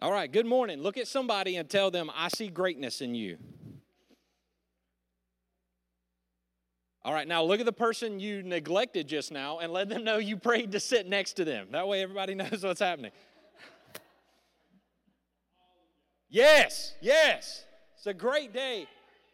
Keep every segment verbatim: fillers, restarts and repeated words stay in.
All right, good morning. Look at somebody and tell them, I see greatness in you. All right, now look at the person you neglected just now and let them know you prayed to sit next to them. That way everybody knows what's happening. Yes, yes. It's a great day.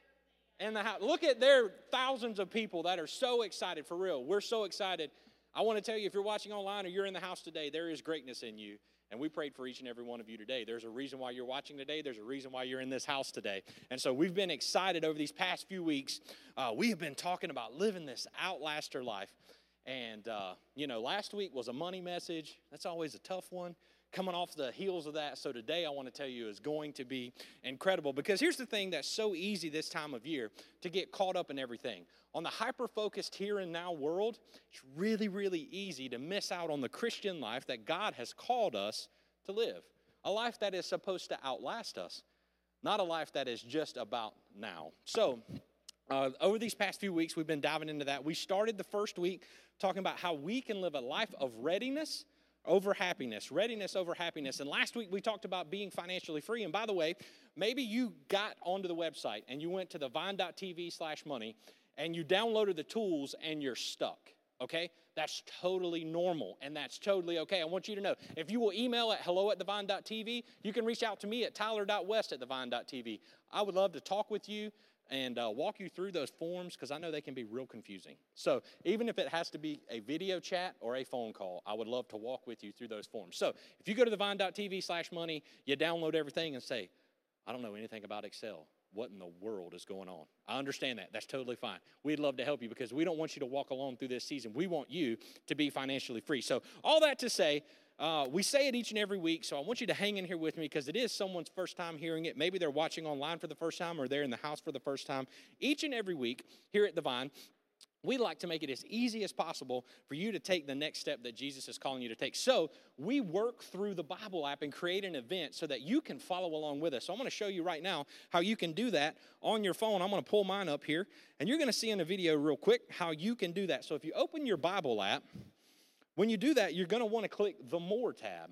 And the house. Look at there are thousands of people that are so excited, for real. We're so excited. I want to tell you, if you're watching online or you're in the house today, there is greatness in you. And we prayed for each and every one of you today. There's a reason why you're watching today. There's a reason why you're in this house today. And so we've been excited over these past few weeks. Uh, we have been talking about living this outlaster life. And, uh, you know, last week was a money message. That's always a tough one. Coming off the heels of that, so today I want to tell you is going to be incredible. Because here's the thing that's so easy this time of year, to get caught up in everything. On the hyper-focused here and now world, it's really, really easy to miss out on the Christian life that God has called us to live. A life that is supposed to outlast us, not a life that is just about now. So, uh, over these past few weeks, we've been diving into that. We started the first week talking about how we can live a life of readiness over happiness, readiness over happiness. And last week we talked about being financially free. And by the way, maybe you got onto the website and you went to the vine.tv slash money and you downloaded the tools and you're stuck, okay? That's totally normal and that's totally okay. I want you to know, if you will email at hello at thevine.tv, you can reach out to me at tyler.west at thevine.tv. I would love to talk with you and uh, walk you through those forms, because I know they can be real confusing. So even if it has to be a video chat or a phone call, I would love to walk with you through those forms. So if you go to the vine.tv slash money, you download everything and say, I don't know anything about Excel. What in the world is going on? I understand that. That's totally fine. We'd love to help you because we don't want you to walk alone through this season. We want you to be financially free. So all that to say, Uh, we say it each and every week, so I want you to hang in here with me because it is someone's first time hearing it. Maybe they're watching online for the first time or they're in the house for the first time. Each and every week here at The Vine, we like to make it as easy as possible for you to take the next step that Jesus is calling you to take. So we work through the Bible app and create an event so that you can follow along with us. So I'm going to show you right now how you can do that on your phone. I'm going to pull mine up here, and you're going to see in a video real quick how you can do that. So if you open your Bible app, when you do that, you're going to want to click the More tab.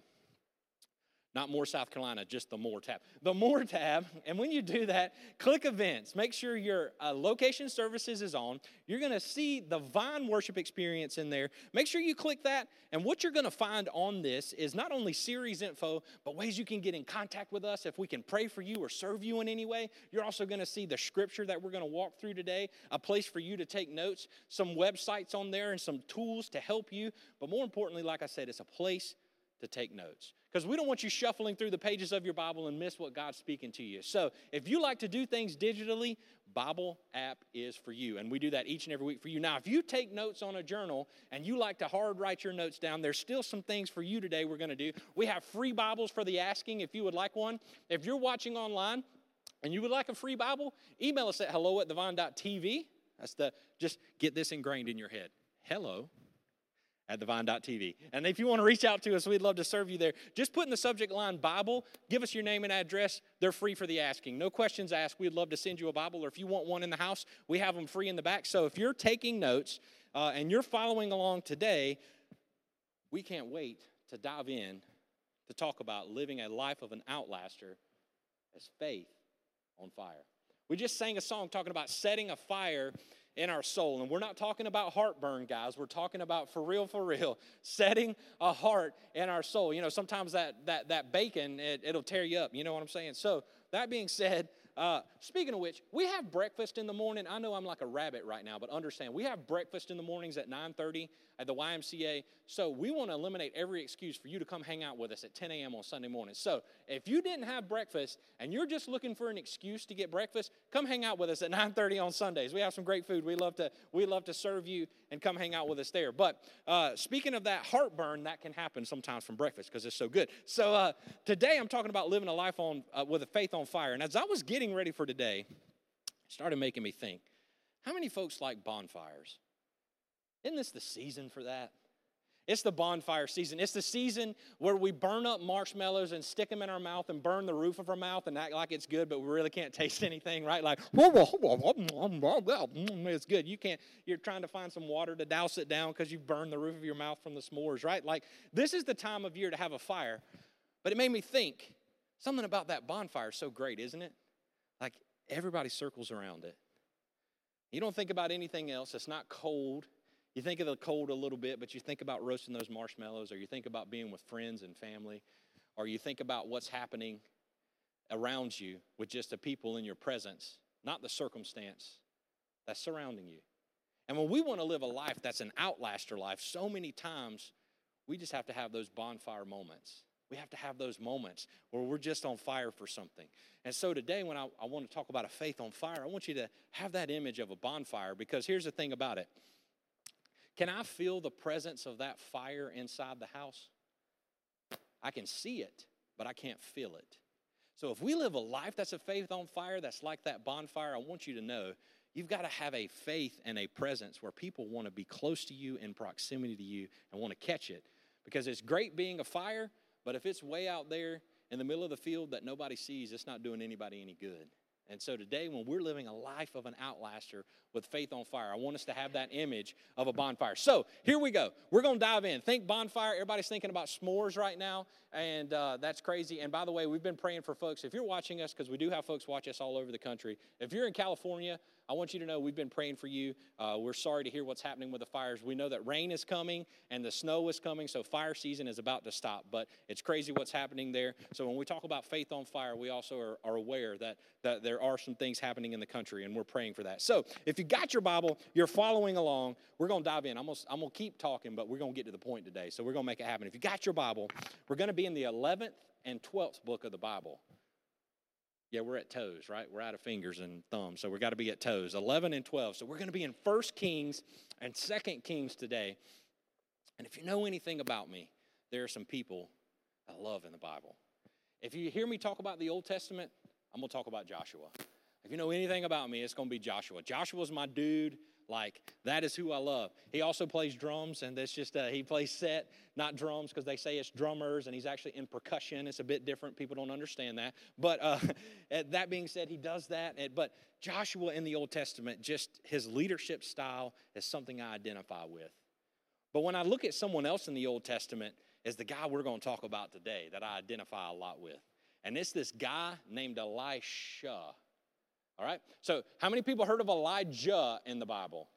Not More South Carolina, just the More tab. The More tab, and when you do that, click Events. Make sure your uh, location services is on. You're going to see the Vine worship experience in there. Make sure you click that, and what you're going to find on this is not only series info, but ways you can get in contact with us if we can pray for you or serve you in any way. You're also going to see the scripture that we're going to walk through today, a place for you to take notes, some websites on there, and some tools to help you. But more importantly, like I said, it's a place to take notes. Because we don't want you shuffling through the pages of your Bible and miss what God's speaking to you. So if you like to do things digitally, Bible app is for you. And we do that each and every week for you. Now, if you take notes on a journal and you like to hard write your notes down, there's still some things for you today we're going to do. We have free Bibles for the asking if you would like one. If you're watching online and you would like a free Bible, email us at hello at thevine.tv. That's the, just get this ingrained in your head. Hello at thevine.tv. And if you want to reach out to us, we'd love to serve you there. Just put in the subject line Bible, give us your name and address. They're free for the asking. No questions asked. We'd love to send you a Bible, or if you want one in the house, we have them free in the back. So if you're taking notes uh, and you're following along today, we can't wait to dive in to talk about living a life of an outlaster as faith on fire. We just sang a song talking about setting a fire in our soul. And we're not talking about heartburn, guys. We're talking about for real, for real, setting a heart in our soul. You know, sometimes that that that bacon, it, it'll tear you up. You know what I'm saying? So that being said, uh, speaking of which, we have breakfast in the morning. I know I'm like a rabbit right now, but understand, we have breakfast in the mornings at nine thirty at the Y M C A. So we want to eliminate every excuse for you to come hang out with us at ten a.m. on Sunday morning. So if you didn't have breakfast and you're just looking for an excuse to get breakfast, come hang out with us at nine thirty on Sundays. We have some great food. We love to we love to serve you and come hang out with us there. But uh, speaking of that heartburn, that can happen sometimes from breakfast because it's so good. So uh, today I'm talking about living a life on uh, with a faith on fire. And as I was getting ready for today, it started making me think, how many folks like bonfires? Isn't this the season for that? It's the bonfire season. It's the season where we burn up marshmallows and stick them in our mouth and burn the roof of our mouth and act like it's good, but we really can't taste anything, right? Like, it's good. You can't, you're trying to find some water to douse it down because you've burned the roof of your mouth from the s'mores, right? Like, this is the time of year to have a fire. But it made me think, Something about that bonfire is so great, isn't it? Like everybody circles around it. You don't think about anything else. It's not cold. You think of the cold a little bit, but you think about roasting those marshmallows, or you think about being with friends and family, or you think about what's happening around you with just the people in your presence, not the circumstance that's surrounding you. And when we want to live a life that's an outlaster life, so many times we just have to have those bonfire moments. We have to have those moments where we're just on fire for something. And so today when I, I want to talk about a faith on fire, I want you to have that image of a bonfire, because here's the thing about it. Can I feel the presence of that fire inside the house? I can see it, but I can't feel it. So if we live a life that's a faith on fire, that's like that bonfire, I want you to know you've got to have a faith and a presence where people want to be close to you, in proximity to you, and want to catch it. Because it's great being a fire, but if it's way out there in the middle of the field that nobody sees, it's not doing anybody any good. And so today, when we're living a life of an outlaster with faith on fire, I want us to have that image of a bonfire. So here we go. We're going to dive in. Think bonfire. Everybody's thinking about s'mores right now, and uh, that's crazy. And by the way, we've been praying for folks. If you're watching us, because we do have folks watch us all over the country, if you're in California, I want you to know we've been praying for you. Uh, we're sorry to hear what's happening with the fires. We know that rain is coming and the snow is coming, so fire season is about to stop. But it's crazy what's happening there. So when we talk about faith on fire, we also are, are aware that, that there are some things happening in the country, and we're praying for that. So if you got your Bible, you're following along, we're going to dive in. I'm going I'm to keep talking, but we're going to get to the point today. So we're going to make it happen. If you got your Bible, we're going to be in the eleventh and twelfth book of the Bible. Yeah, we're at toes, right? We're out of fingers and thumbs, so we've got to be at toes. eleven and twelve. So we're going to be in First Kings and Second Kings today. And if you know anything about me, there are some people I love in the Bible. If you hear me talk about the Old Testament, I'm going to talk about Joshua. If you know anything about me, it's going to be Joshua. Joshua's my dude. Like, that is who I love. He also plays drums, and that's just, uh, he plays set, not drums, because they say it's drummers, and he's actually in percussion. It's a bit different. People don't understand that. But uh, that being said, he does that. But Joshua in the Old Testament, just his leadership style is something I identify with. But when I look at someone else in the Old Testament, is the guy we're going to talk about today that I identify a lot with. And it's this guy named Elisha. All right? So how many people heard of Elijah in the Bible?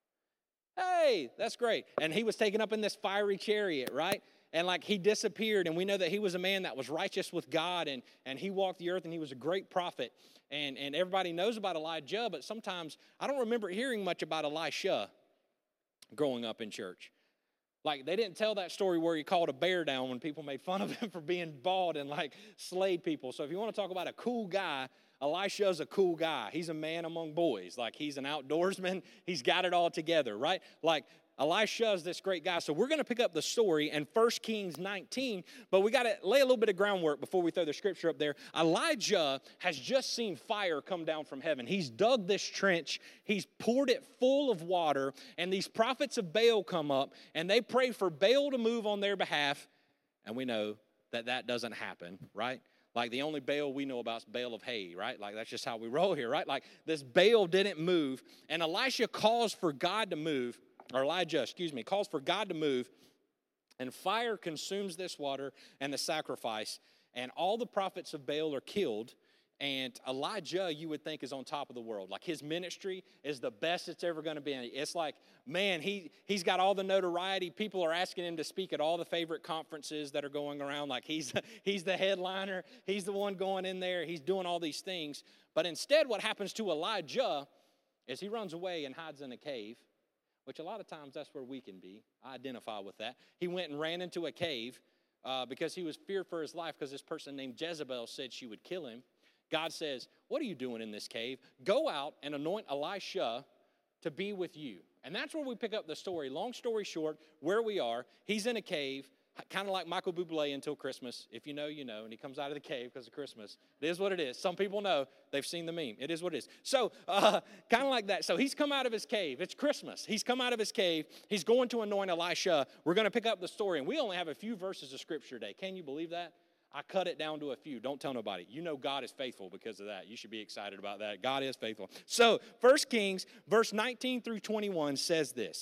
Hey, that's great. And he was taken up in this fiery chariot, right? And like he disappeared, and we know that he was a man that was righteous with God, and, and he walked the earth, and he was a great prophet. And, and everybody knows about Elijah, but sometimes I don't remember hearing much about Elisha growing up in church. Like, they didn't tell that story where he called a bear down when people made fun of him for being bald and, like, slayed people. So if you want to talk about a cool guy, Elisha's a cool guy. He's a man among boys. Like, he's an outdoorsman. He's got it all together, right? Like, Elisha's this great guy. So we're going to pick up the story in First Kings nineteen, but we got to lay a little bit of groundwork before we throw the scripture up there. Elijah has just seen fire come down from heaven. He's dug this trench. He's poured it full of water, and these prophets of Baal come up, and they pray for Baal to move on their behalf, and we know that that doesn't happen, right? Like, the only Baal we know about is Baal of Hay, right? Like, that's just how we roll here, right? Like, this Baal didn't move, and Elisha calls for God to move, or Elijah, excuse me, calls for God to move, and fire consumes this water and the sacrifice, and all the prophets of Baal are killed, and Elijah, you would think, is on top of the world. Like, his ministry is the best it's ever going to be. It's like, man, he, he's got all the notoriety. People are asking him to speak at all the favorite conferences that are going around. Like, he's, he's the headliner. He's the one going in there. He's doing all these things. But instead, what happens to Elijah is he runs away and hides in a cave, which a lot of times that's where we can be. I identify with that. He went and ran into a cave uh, because he was feared for his life because this person named Jezebel said she would kill him. God says, what are you doing in this cave? Go out and anoint Elisha to be with you. And that's where we pick up the story. Long story short, where we are, he's in a cave, kind of like Michael Bublé until Christmas. If you know, you know. And he comes out of the cave because of Christmas. It is what it is. Some people know. They've seen the meme. It is what it is. So uh, kind of like that. So he's come out of his cave. It's Christmas. He's come out of his cave. He's going to anoint Elisha. We're going to pick up the story. And we only have a few verses of Scripture today. Can you believe that? I cut it down to a few. Don't tell nobody. You know God is faithful because of that. You should be excited about that. God is faithful. So First Kings, verse nineteen through twenty-one says this.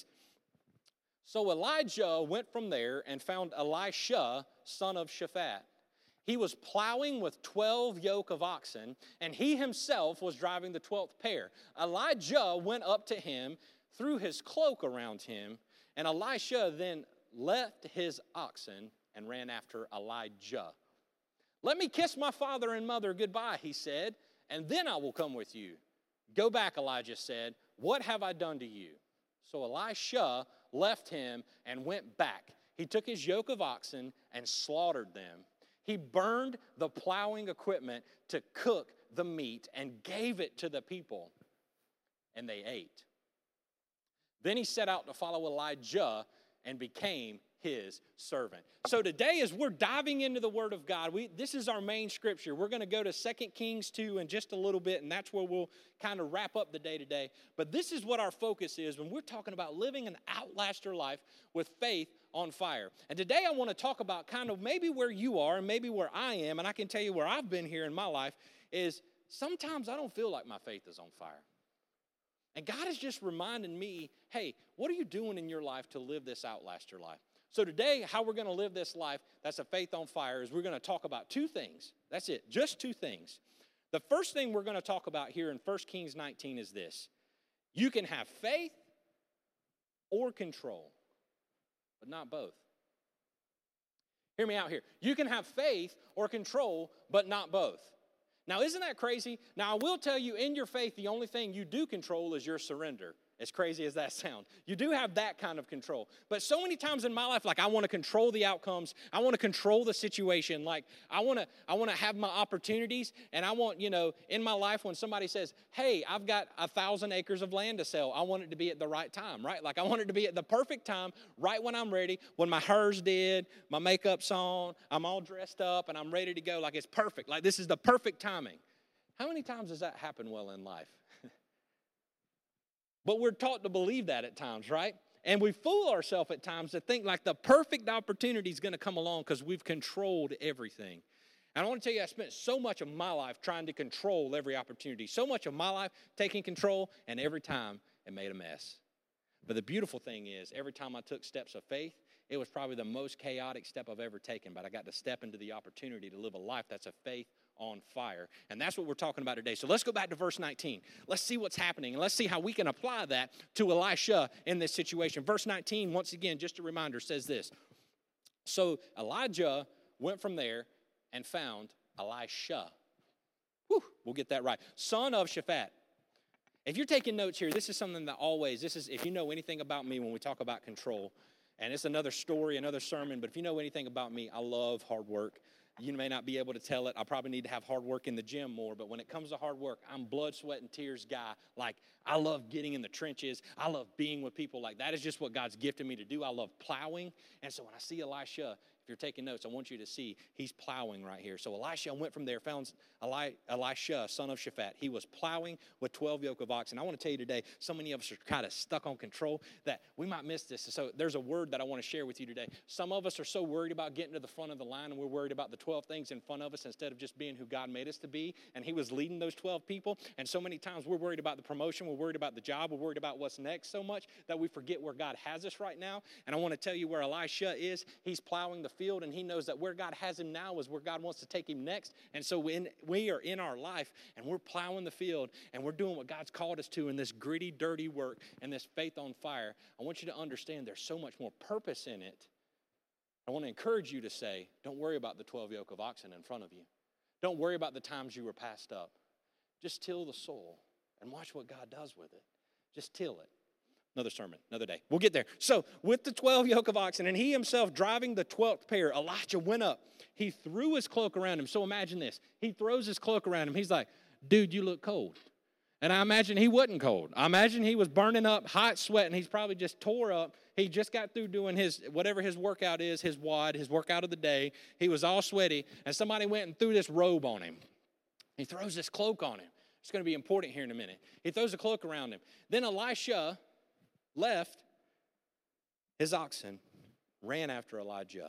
So Elijah went from there and found Elisha, son of Shaphat. He was plowing with twelve yoke of oxen, and he himself was driving the twelfth pair. Elijah went up to him, threw his cloak around him, and Elisha then left his oxen and ran after Elijah. Let me kiss my father and mother goodbye, he said, and then I will come with you. Go back, Elijah said. What have I done to you? So Elisha left him and went back. He took his yoke of oxen and slaughtered them. He burned the plowing equipment to cook the meat and gave it to the people, and they ate. Then he set out to follow Elijah and became his servant. So today, as we're diving into the Word of God, we, this is our main scripture. We're going to go to Second Kings two in just a little bit, and that's where we'll kind of wrap up the day today. But this is what our focus is when we're talking about living an outlaster life with faith on fire. And today I want to talk about kind of maybe where you are and maybe where I am, and I can tell you where I've been here in my life, is sometimes I don't feel like my faith is on fire. And God is just reminding me, hey, what are you doing in your life to live this outlaster life? So today, how we're going to live this life that's a faith on fire is we're going to talk about two things. That's it, just two things. The first thing we're going to talk about here in First Kings nineteen is this. You can have faith or control, but not both. Hear me out here. You can have faith or control, but not both. Now, isn't that crazy? Now, I will tell you, in your faith, the only thing you do control is your surrender. As crazy as that sounds. You do have that kind of control. But so many times in my life, like I want to control the outcomes. I want to control the situation. Like I want to I want to have my opportunities. And I want, you know, in my life when somebody says, hey, I've got a thousand acres of land to sell, I want it to be at the right time, right? Like I want it to be at the perfect time, right when I'm ready, when my hair's did, my makeup's on, I'm all dressed up, and I'm ready to go. Like it's perfect. Like this is the perfect timing. How many times does that happen well in life? But we're taught to believe that at times, right? And we fool ourselves at times to think like the perfect opportunity is going to come along because we've controlled everything. And I want to tell you, I spent so much of my life trying to control every opportunity, so much of my life taking control, and every time it made a mess. But the beautiful thing is, every time I took steps of faith, it was probably the most chaotic step I've ever taken, but I got to step into the opportunity to live a life that's a faith on fire. And that's what we're talking about today. So let's go back to verse nineteen. Let's see what's happening, and let's see how we can apply that to Elisha in this situation. Verse nineteen, once again, just a reminder, says this. So Elijah went from there and found Elisha. Whew, we'll get that right. Son of Shaphat. If you're taking notes here, this is something that always, this is, if you know anything about me when we talk about control, and it's another story, another sermon, but if you know anything about me, I love hard work. You may not be able to tell it. I probably need to have hard work in the gym more, but when it comes to hard work, I'm blood, sweat, and tears guy. Like, I love getting in the trenches. I love being with people. Like, that is just what God's gifted me to do. I love plowing. And so when I see Elisha, if you're taking notes, I want you to see he's plowing right here. So Elisha went from there, found Eli, Elisha, son of Shaphat. He was plowing with twelve yoke of oxen. I want to tell you today, so many of us are kind of stuck on control that we might miss this. So there's a word that I want to share with you today. Some of us are so worried about getting to the front of the line, and we're worried about the twelve things in front of us instead of just being who God made us to be. And he was leading those twelve people. And so many times we're worried about the promotion. We're worried about the job. We're worried about what's next so much that we forget where God has us right now. And I want to tell you where Elisha is. He's plowing the field, and he knows that where God has him now is where God wants to take him next. And so when we are in our life and we're plowing the field and we're doing what God's called us to in this gritty, dirty work and this faith on fire, I want you to understand there's so much more purpose in it. I want to encourage you to say, don't worry about the twelve yoke of oxen in front of you. Don't worry about the times you were passed up. Just till the soil and watch what God does with it. Just till it. Another sermon, another day. We'll get there. So with the twelve yoke of oxen and he himself driving the twelfth pair, Elijah went up. He threw his cloak around him. So imagine this. He throws his cloak around him. He's like, dude, you look cold. And I imagine he wasn't cold. I imagine he was burning up, hot sweating. He's probably just tore up. He just got through doing his, whatever his workout is, his wad, his workout of the day. He was all sweaty. And somebody went and threw this robe on him. He throws this cloak on him. It's going to be important here in a minute. He throws a cloak around him. Then Elisha left his oxen, ran after Elijah.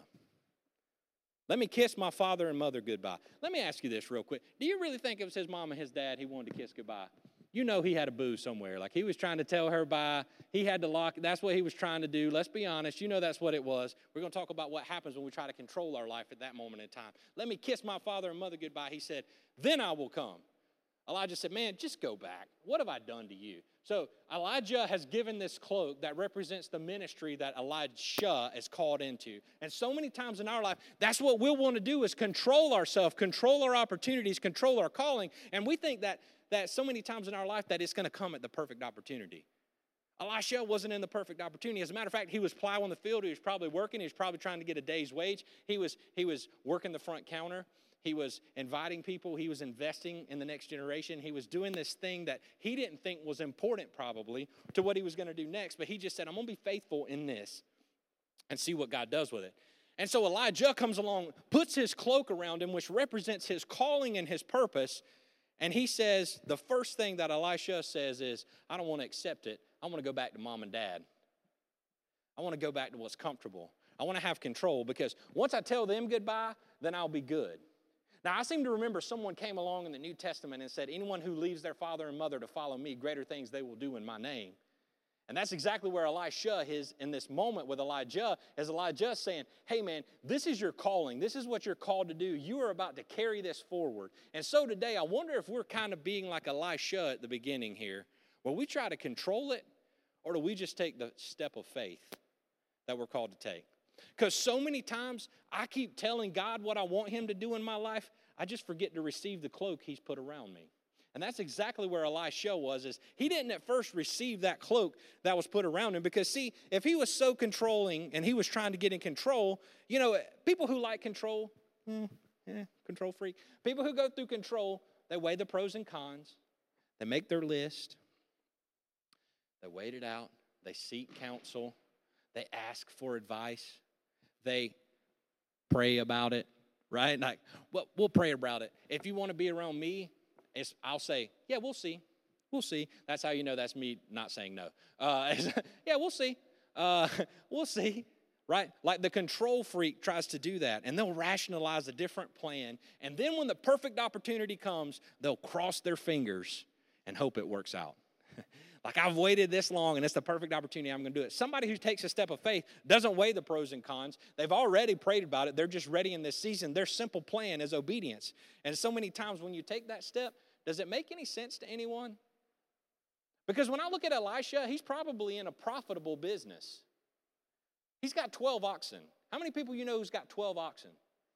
Let me kiss my father and mother goodbye. Let me ask you this real quick. Do you really think it was his mom and his dad he wanted to kiss goodbye? you know he had a boo somewhere. Like he was trying to tell her bye. He had to lock. That's what he was trying to do. Let's be honest. You know that's what it was. We're going to talk about what happens when we try to control our life at that moment in time. Let me kiss my father and mother goodbye. He said, then I will come. Elijah said, man, just go back. What have I done to you? So Elijah has given this cloak that represents the ministry that Elisha is called into. And so many times in our life, that's what we'll want to do is control ourselves, control our opportunities, control our calling. And we think that, that so many times in our life that it's going to come at the perfect opportunity. Elisha wasn't in the perfect opportunity. As a matter of fact, he was plowing the field. He was probably working. He was probably trying to get a day's wage. He was, he was working the front counter. He was inviting people. He was investing in the next generation. He was doing this thing that he didn't think was important probably to what he was going to do next. But he just said, I'm going to be faithful in this and see what God does with it. And so Elijah comes along, puts his cloak around him, which represents his calling and his purpose. And he says, the first thing that Elisha says is, I don't want to accept it. I want to go back to mom and dad. I want to go back to what's comfortable. I want to have control because once I tell them goodbye, then I'll be good. Now, I seem to remember someone came along in the New Testament and said, anyone who leaves their father and mother to follow me, greater things they will do in my name. And that's exactly where Elisha is in this moment with Elijah, as Elijah saying, hey man, this is your calling. This is what you're called to do. You are about to carry this forward. And so today, I wonder if we're kind of being like Elisha at the beginning here, where we try to control it, or do we just take the step of faith that we're called to take? Because so many times I keep telling God what I want him to do in my life, I just forget to receive the cloak he's put around me. And that's exactly where Elisha was, is he didn't at first receive that cloak that was put around him. Because see, if he was so controlling and he was trying to get in control, you know, people who like control, hmm, yeah, control freak. People who go through control, they weigh the pros and cons. They make their list. They wait it out. They seek counsel. They ask for advice. They pray about it, right? Like, well, we'll pray about it. If you want to be around me, it's, I'll say, yeah, we'll see. We'll see. That's how you know that's me not saying no. Uh, yeah, we'll see. Uh, we'll see, right? Like the control freak tries to do that, and they'll rationalize a different plan. And then when the perfect opportunity comes, they'll cross their fingers and hope it works out. Like, I've waited this long, and it's the perfect opportunity. I'm going to do it. Somebody who takes a step of faith doesn't weigh the pros and cons. They've already prayed about it. They're just ready in this season. Their simple plan is obedience. And so many times when you take that step, does it make any sense to anyone? Because when I look at Elisha, he's probably in a profitable business. He's got twelve oxen. How many people you know who's got twelve oxen?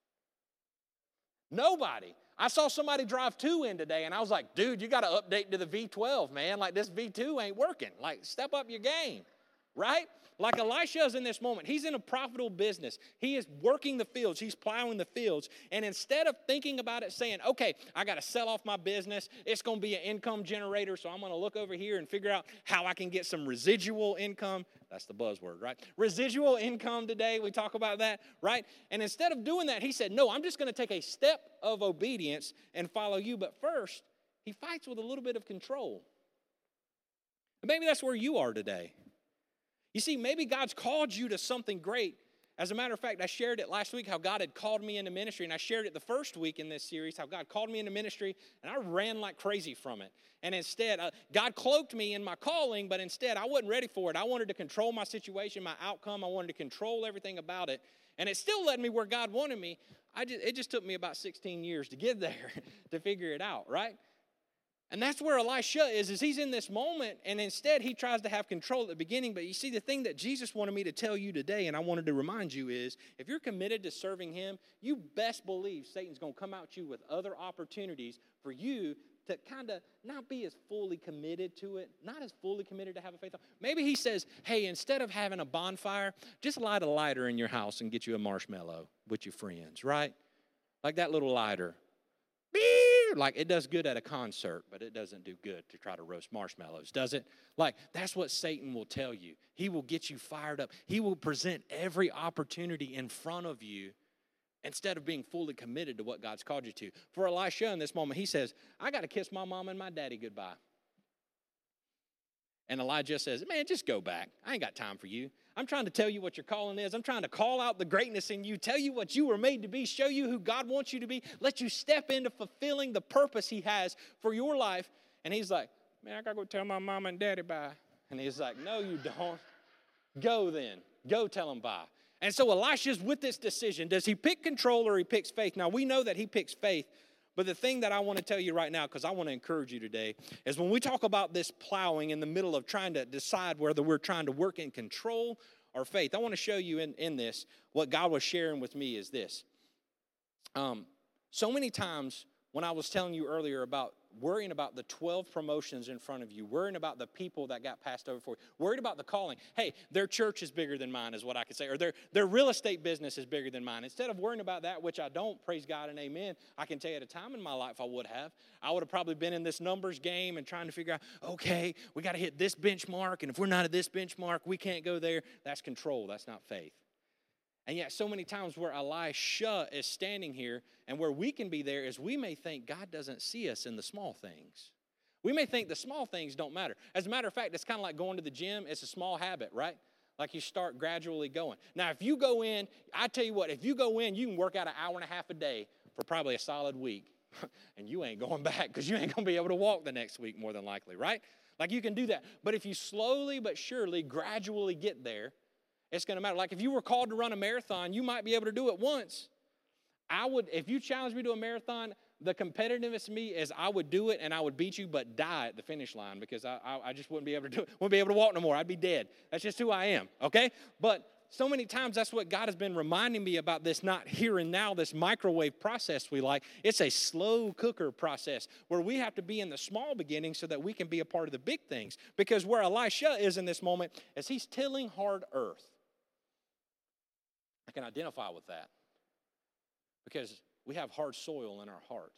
Nobody. I saw somebody drive two in today, and I was like, dude, you got to update to the V twelve, man. Like, this V two ain't working. Like, step up your game, right? Like Elisha's in this moment. He's in a profitable business. He is working the fields. He's plowing the fields. And instead of thinking about it, saying, okay, I got to sell off my business. It's going to be an income generator, so I'm going to look over here and figure out how I can get some residual income. That's the buzzword, right? Residual income today. We talk about that, right? And instead of doing that, he said, no, I'm just going to take a step of obedience and follow you. But first, he fights with a little bit of control. And maybe that's where you are today. You see, maybe God's called you to something great. As a matter of fact, I shared it last week how God had called me into ministry, and I shared it the first week in this series, how God called me into ministry, and I ran like crazy from it. And instead, uh, God cloaked me in my calling, but instead, I wasn't ready for it. I wanted to control my situation, my outcome. I wanted to control everything about it, and it still led me where God wanted me. I just, it just took me about sixteen years to get there to figure it out, right? And that's where Elisha is, is he's in this moment, and instead he tries to have control at the beginning. But you see, the thing that Jesus wanted me to tell you today, and I wanted to remind you is, if you're committed to serving him, you best believe Satan's going to come at you with other opportunities for you to kind of not be as fully committed to it, not as fully committed to have a faith. Maybe he says, hey, instead of having a bonfire, just light a lighter in your house and get you a marshmallow with your friends, right? Like that little lighter. Like, it does good at a concert, but it doesn't do good to try to roast marshmallows, does it? Like, that's what Satan will tell you. He will get you fired up. He will present every opportunity in front of you instead of being fully committed to what God's called you to. For Elisha in this moment, he says, I got to kiss my mom and my daddy goodbye. And Elijah says, man, just go back. I ain't got time for you. I'm trying to tell you what your calling is. I'm trying to call out the greatness in you, tell you what you were made to be, show you who God wants you to be, let you step into fulfilling the purpose he has for your life. And he's like, man, I got to go tell my mama and daddy bye. And he's like, no, you don't. Go then. Go tell them bye. And so Elisha's with this decision. Does he pick control or he picks faith? Now, we know that he picks faith. But the thing that I want to tell you right now, because I want to encourage you today, is when we talk about this plowing in the middle of trying to decide whether we're trying to work in control or faith, I want to show you in, in this, what God was sharing with me is this. Um, so many times when I was telling you earlier about worrying about the twelve promotions in front of you, worrying about the people that got passed over for you, worried about the calling. Hey, their church is bigger than mine is what I could say, or their, their real estate business is bigger than mine. Instead of worrying about that, which I don't, praise God and amen, I can tell you at a time in my life I would have. I would have probably been in this numbers game and trying to figure out, okay, we got to hit this benchmark, and if we're not at this benchmark, we can't go there. That's control. That's not faith. And yet so many times where Elisha is standing here and where we can be there is we may think God doesn't see us in the small things. We may think the small things don't matter. As a matter of fact, it's kind of like going to the gym. It's a small habit, right? Like you start gradually going. Now, if you go in, I tell you what, if you go in, you can work out an hour and a half a day for probably a solid week. And you ain't going back because you ain't going to be able to walk the next week more than likely, right? Like you can do that. But if you slowly but surely gradually get there, it's going to matter. Like if you were called to run a marathon, you might be able to do it once. I would, if you challenge me to a marathon, the competitiveness in me is I would do it and I would beat you, but die at the finish line because I, I, I just wouldn't be able to do it. Wouldn't be able to walk no more. I'd be dead. That's just who I am, okay? But so many times that's what God has been reminding me about this not here and now, this microwave process we like. It's a slow cooker process where we have to be in the small beginning so that we can be a part of the big things. Because where Elisha is in this moment is he's tilling hard earth. I can identify with that because we have hard soil in our heart.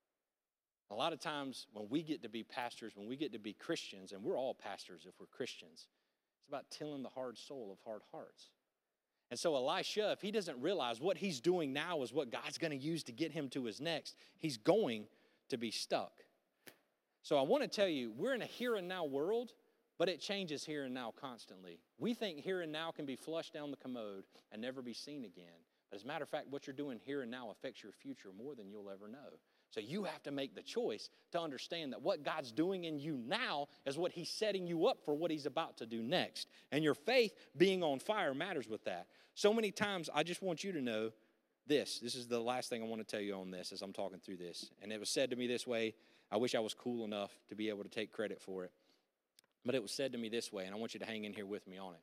A lot of times when we get to be pastors, when we get to be Christians, and we're all pastors if we're Christians, it's about tilling the hard soil of hard hearts. And so Elisha, if he doesn't realize what he's doing now is what God's going to use to get him to his next, he's going to be stuck. So I want to tell you, we're in a here and now world, but it changes here and now constantly. We think here and now can be flushed down the commode and never be seen again. But as a matter of fact, what you're doing here and now affects your future more than you'll ever know. So you have to make the choice to understand that what God's doing in you now is what he's setting you up for what he's about to do next. And your faith being on fire matters with that. So many times, I just want you to know this. This is the last thing I want to tell you on this as I'm talking through this. And it was said to me this way. I wish I was cool enough to be able to take credit for it. But it was said to me this way, and I want you to hang in here with me on it.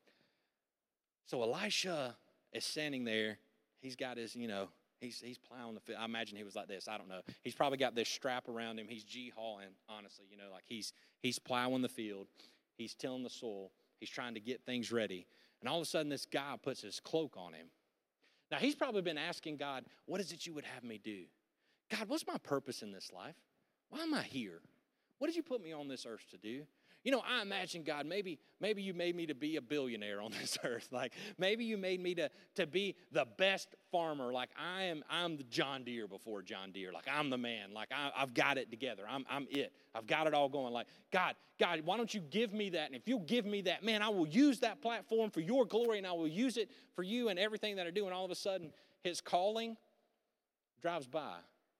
So Elisha is standing there. He's got his, you know, he's he's plowing the field. I imagine he was like this. I don't know. He's probably got this strap around him. He's G-hauling, honestly, you know, like he's he's plowing the field. He's tilling the soil. He's trying to get things ready. And all of a sudden, this guy puts his cloak on him. Now, he's probably been asking God, what is it you would have me do? God, what's my purpose in this life? Why am I here? What did you put me on this earth to do? You know, I imagine, God, maybe maybe you made me to be a billionaire on this earth. Like, maybe you made me to, to be the best farmer. Like, I am, I'm the John Deere before John Deere. Like, I'm the man. Like, I, I've got it together. I'm, I'm it. I've got it all going. Like, God, God, why don't you give me that? And if you'll give me that, man, I will use that platform for your glory, and I will use it for you and everything that I do. And all of a sudden, his calling drives by.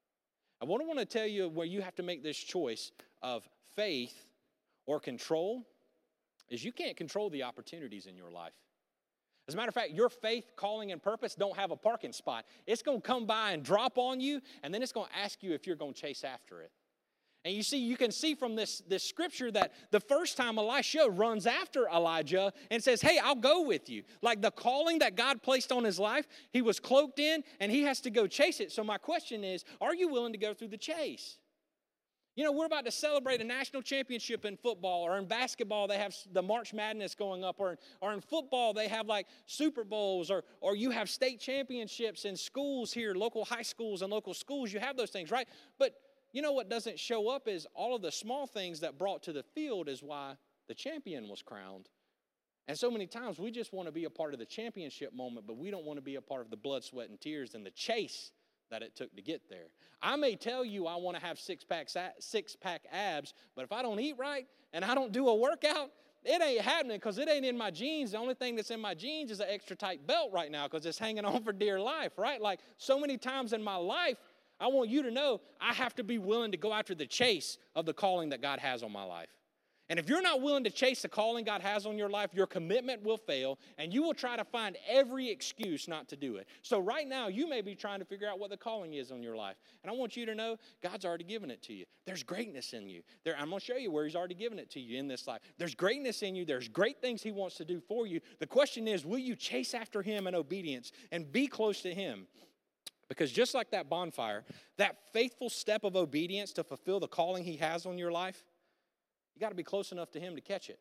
I want to want to tell you where you have to make this choice of faith or control is you can't control the opportunities in your life. As a matter of fact, your faith, calling, and purpose don't have a parking spot. It's going to come by and drop on you, and then it's going to ask you if you're going to chase after it. And you see, you can see from this, this scripture that the first time Elisha runs after Elijah and says, hey, I'll go with you. Like the calling that God placed on his life, he was cloaked in, and he has to go chase it. So my question is, are you willing to go through the chase? You know, we're about to celebrate a national championship in football, or in basketball, they have the March Madness going up, or, or in football, they have like Super Bowls, or, or you have state championships in schools here, local high schools and local schools. You have those things, right? But you know what doesn't show up is all of the small things that brought to the field is why the champion was crowned. And so many times we just want to be a part of the championship moment, but we don't want to be a part of the blood, sweat, and tears and the chase that it took to get there. I may tell you I want to have six-pack six-pack abs, but if I don't eat right and I don't do a workout, it ain't happening because it ain't in my genes. The only thing that's in my genes is an extra tight belt right now because it's hanging on for dear life, right? Like so many times in my life, I want you to know I have to be willing to go after the chase of the calling that God has on my life. And if you're not willing to chase the calling God has on your life, your commitment will fail, and you will try to find every excuse not to do it. So right now, you may be trying to figure out what the calling is on your life. And I want you to know, God's already given it to you. There's greatness in you. There, I'm going to show you where he's already given it to you in this life. There's greatness in you. There's great things he wants to do for you. The question is, will you chase after him in obedience and be close to him? Because just like that bonfire, that faithful step of obedience to fulfill the calling he has on your life, you got to be close enough to him to catch it.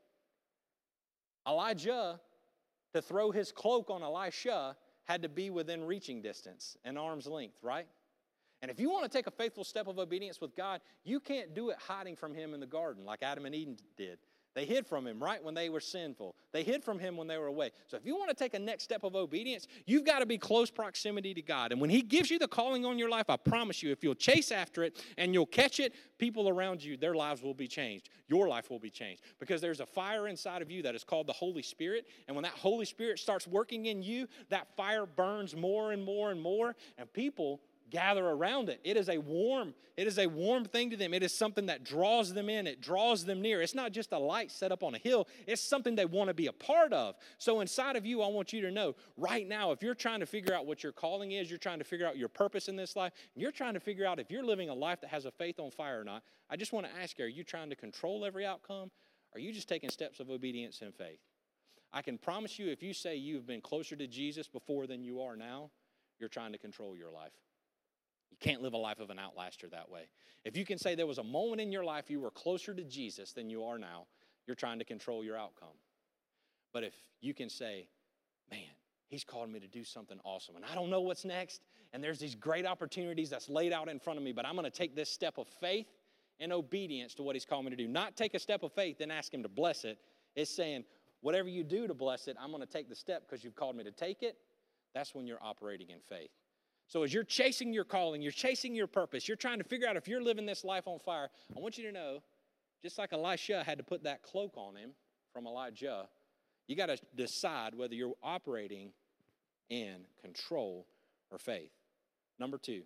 Elijah, to throw his cloak on Elisha, had to be within reaching distance and arm's length, right? And if you want to take a faithful step of obedience with God, you can't do it hiding from him in the garden like Adam and Eve did. They hid from him right when they were sinful. They hid from him when they were away. So if you want to take a next step of obedience, you've got to be close proximity to God. And when he gives you the calling on your life, I promise you, if you'll chase after it and you'll catch it, people around you, their lives will be changed. Your life will be changed. Because there's a fire inside of you that is called the Holy Spirit. And when that Holy Spirit starts working in you, that fire burns more and more and more. And people gather around it. It is a warm, it is a warm thing to them. It is something that draws them in. It draws them near. It's not just a light set up on a hill. It's something they want to be a part of. So inside of you, I want you to know right now, if you're trying to figure out what your calling is, you're trying to figure out your purpose in this life, and you're trying to figure out if you're living a life that has a faith on fire or not, I just want to ask you, are you trying to control every outcome? Or are you just taking steps of obedience and faith? I can promise you, if you say you've been closer to Jesus before than you are now, you're trying to control your life. You can't live a life of an outlaster that way. If you can say there was a moment in your life you were closer to Jesus than you are now, you're trying to control your outcome. But if you can say, man, he's called me to do something awesome, and I don't know what's next, and there's these great opportunities that's laid out in front of me, but I'm going to take this step of faith and obedience to what he's called me to do. Not take a step of faith and ask him to bless it. It's saying, whatever you do to bless it, I'm going to take the step because you've called me to take it. That's when you're operating in faith. So as you're chasing your calling, you're chasing your purpose, you're trying to figure out if you're living this life on fire, I want you to know, just like Elisha had to put that cloak on him from Elijah, you got to decide whether you're operating in control or faith. Number two,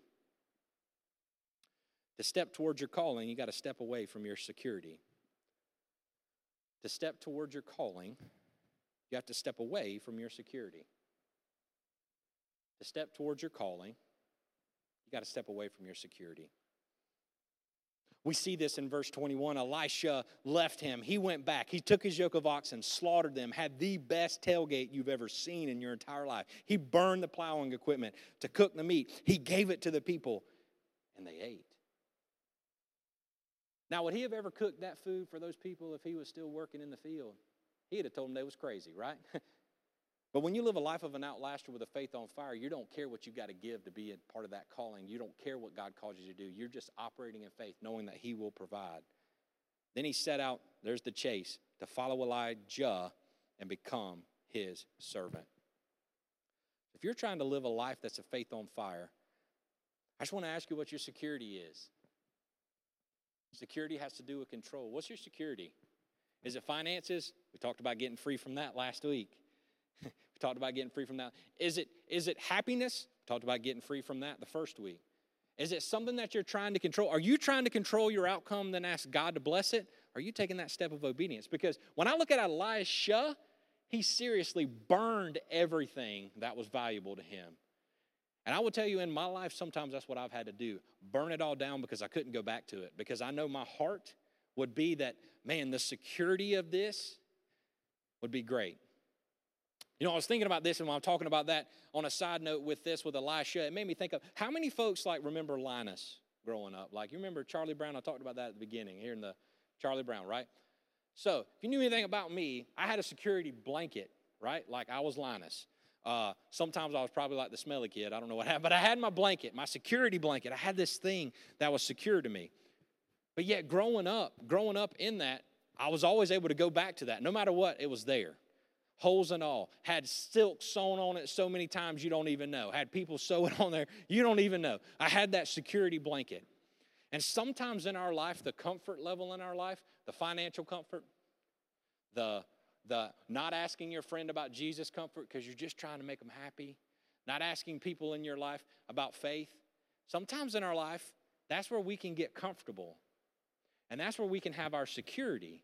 to step towards your calling, you got to step away from your security. To step towards your calling, you have to step away from your security. To step towards your calling, you got to step away from your security. We see this in verse twenty-one. Elisha left him. He went back. He took his yoke of oxen, slaughtered them, had the best tailgate you've ever seen in your entire life. He burned the plowing equipment to cook the meat. He gave it to the people, and they ate. Now, would he have ever cooked that food for those people if he was still working in the field? He'd have told them they was crazy, right? But when you live a life of an outlaster with a faith on fire, you don't care what you've got to give to be a part of that calling. You don't care what God calls you to do. You're just operating in faith, knowing that he will provide. Then he set out, there's the chase, to follow Elijah and become his servant. If you're trying to live a life that's a faith on fire, I just want to ask you what your security is. Security has to do with control. What's your security? Is it finances? We talked about getting free from that last week. We talked about getting free from that. Is it, is it happiness? We talked about getting free from that the first week. Is it something that you're trying to control? Are you trying to control your outcome, then ask God to bless it? Are you taking that step of obedience? Because when I look at Elisha, he seriously burned everything that was valuable to him. And I will tell you, in my life, sometimes that's what I've had to do. Burn it all down because I couldn't go back to it. Because I know my heart would be that, man, the security of this would be great. You know, I was thinking about this, and when I'm talking about that on a side note with this, with Elisha, it made me think of how many folks, like, remember Linus growing up? Like, you remember Charlie Brown? I talked about that at the beginning, here in the Charlie Brown, right? So, if you knew anything about me, I had a security blanket, right? Like, I was Linus. Uh, sometimes I was probably like the smelly kid. I don't know what happened, but I had my blanket, my security blanket. I had this thing that was secure to me. But yet, growing up, growing up in that, I was always able to go back to that. No matter what, it was there. Holes and all. Had silk sewn on it so many times you don't even know. Had people sew it on there, you don't even know. I had that security blanket. And sometimes in our life, the comfort level in our life, the financial comfort, the, the not asking your friend about Jesus comfort because you're just trying to make them happy, not asking people in your life about faith. Sometimes in our life, that's where we can get comfortable. And that's where we can have our security.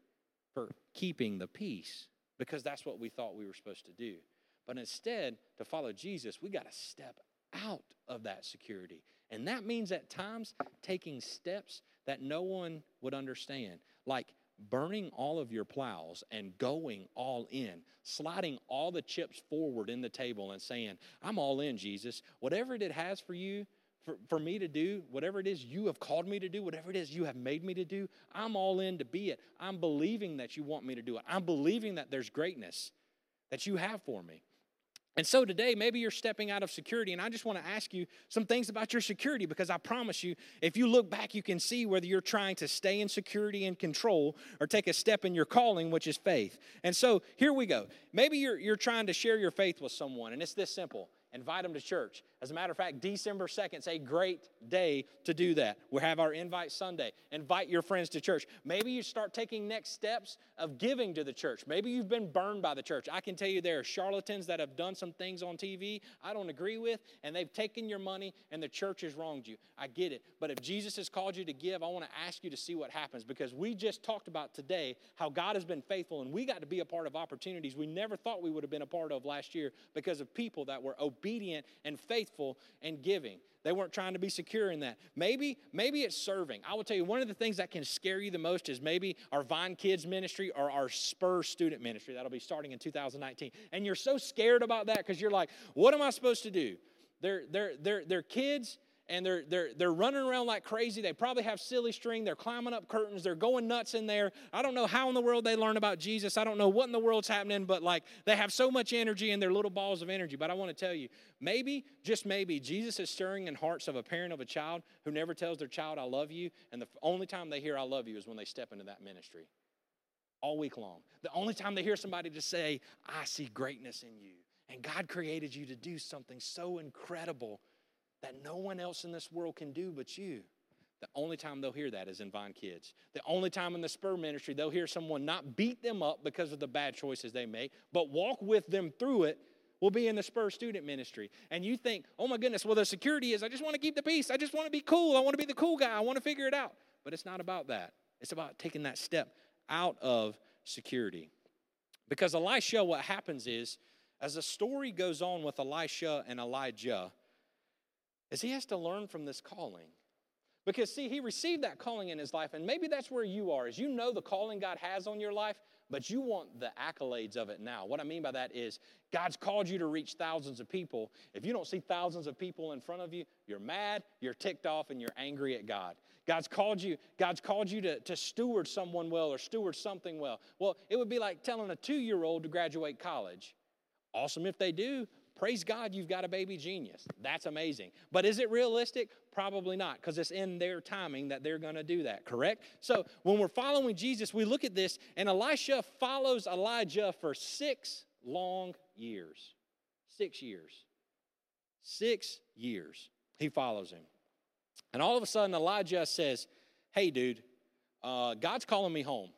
for keeping the peace because that's what we thought we were supposed to do. But instead, to follow Jesus, we got to step out of that security. And that means at times taking steps that no one would understand, like burning all of your plows and going all in, sliding all the chips forward in the table and saying, I'm all in, Jesus. Whatever it has for you, for, for me to do, whatever it is you have called me to do, whatever it is you have made me to do, I'm all in to be it. I'm believing that you want me to do it. I'm believing that there's greatness that you have for me. And so today, maybe you're stepping out of security, and I just want to ask you some things about your security, because I promise you, if you look back, you can see whether you're trying to stay in security and control or take a step in your calling, which is faith. And so here we go. Maybe you're, you're trying to share your faith with someone, and it's this simple. Invite them to church. As a matter of fact, December second is a great day to do that. We'll have our Invite Sunday. Invite your friends to church. Maybe you start taking next steps of giving to the church. Maybe you've been burned by the church. I can tell you there are charlatans that have done some things on T V I don't agree with, and they've taken your money, and the church has wronged you. I get it. But if Jesus has called you to give, I want to ask you to see what happens, because we just talked about today how God has been faithful, and we got to be a part of opportunities we never thought we would have been a part of last year because of people that were obedient and faithful and giving. They weren't trying to be secure in that. Maybe, maybe it's serving. I will tell you, one of the things that can scare you the most is maybe our Vine Kids ministry or our Spur student ministry. That'll be starting in two thousand nineteen. And you're so scared about that because you're like, what am I supposed to do? They're, they're, they're, they're kids, and they're, they're, they're running around like crazy. They probably have silly string. They're climbing up curtains. They're going nuts in there. I don't know how in the world they learn about Jesus. I don't know what in the world's happening, but like they have so much energy and they're little balls of energy. But I want to tell you, maybe, just maybe, Jesus is stirring in hearts of a parent of a child who never tells their child, I love you. And the only time they hear I love you is when they step into that ministry. All week long. The only time they hear somebody just say, I see greatness in you. And God created you to do something so incredible that no one else in this world can do but you. The only time they'll hear that is in Vine Kids. The only time in the Spur ministry they'll hear someone not beat them up because of the bad choices they make, but walk with them through it, will be in the Spur student ministry. And you think, oh my goodness, well the security is I just want to keep the peace. I just want to be cool. I want to be the cool guy. I want to figure it out. But it's not about that. It's about taking that step out of security. Because Elisha, what happens is, as the story goes on with Elisha and Elijah, is he has to learn from this calling. Because, see, he received that calling in his life, and maybe that's where you are, is you know the calling God has on your life, but you want the accolades of it now. What I mean by that is God's called you to reach thousands of people. If you don't see thousands of people in front of you, you're mad, you're ticked off, and you're angry at God. God's called you, God's called you to, to steward someone well or steward something well. Well, it would be like telling a two-year-old to graduate college. Awesome if they do. Praise God, you've got a baby genius. That's amazing. But is it realistic? Probably not, because it's in their timing that they're going to do that, correct? So when we're following Jesus, we look at this, and Elisha follows Elijah for six long years. Six years. Six years. He follows him. And all of a sudden, Elijah says, hey, dude, uh, God's calling me home.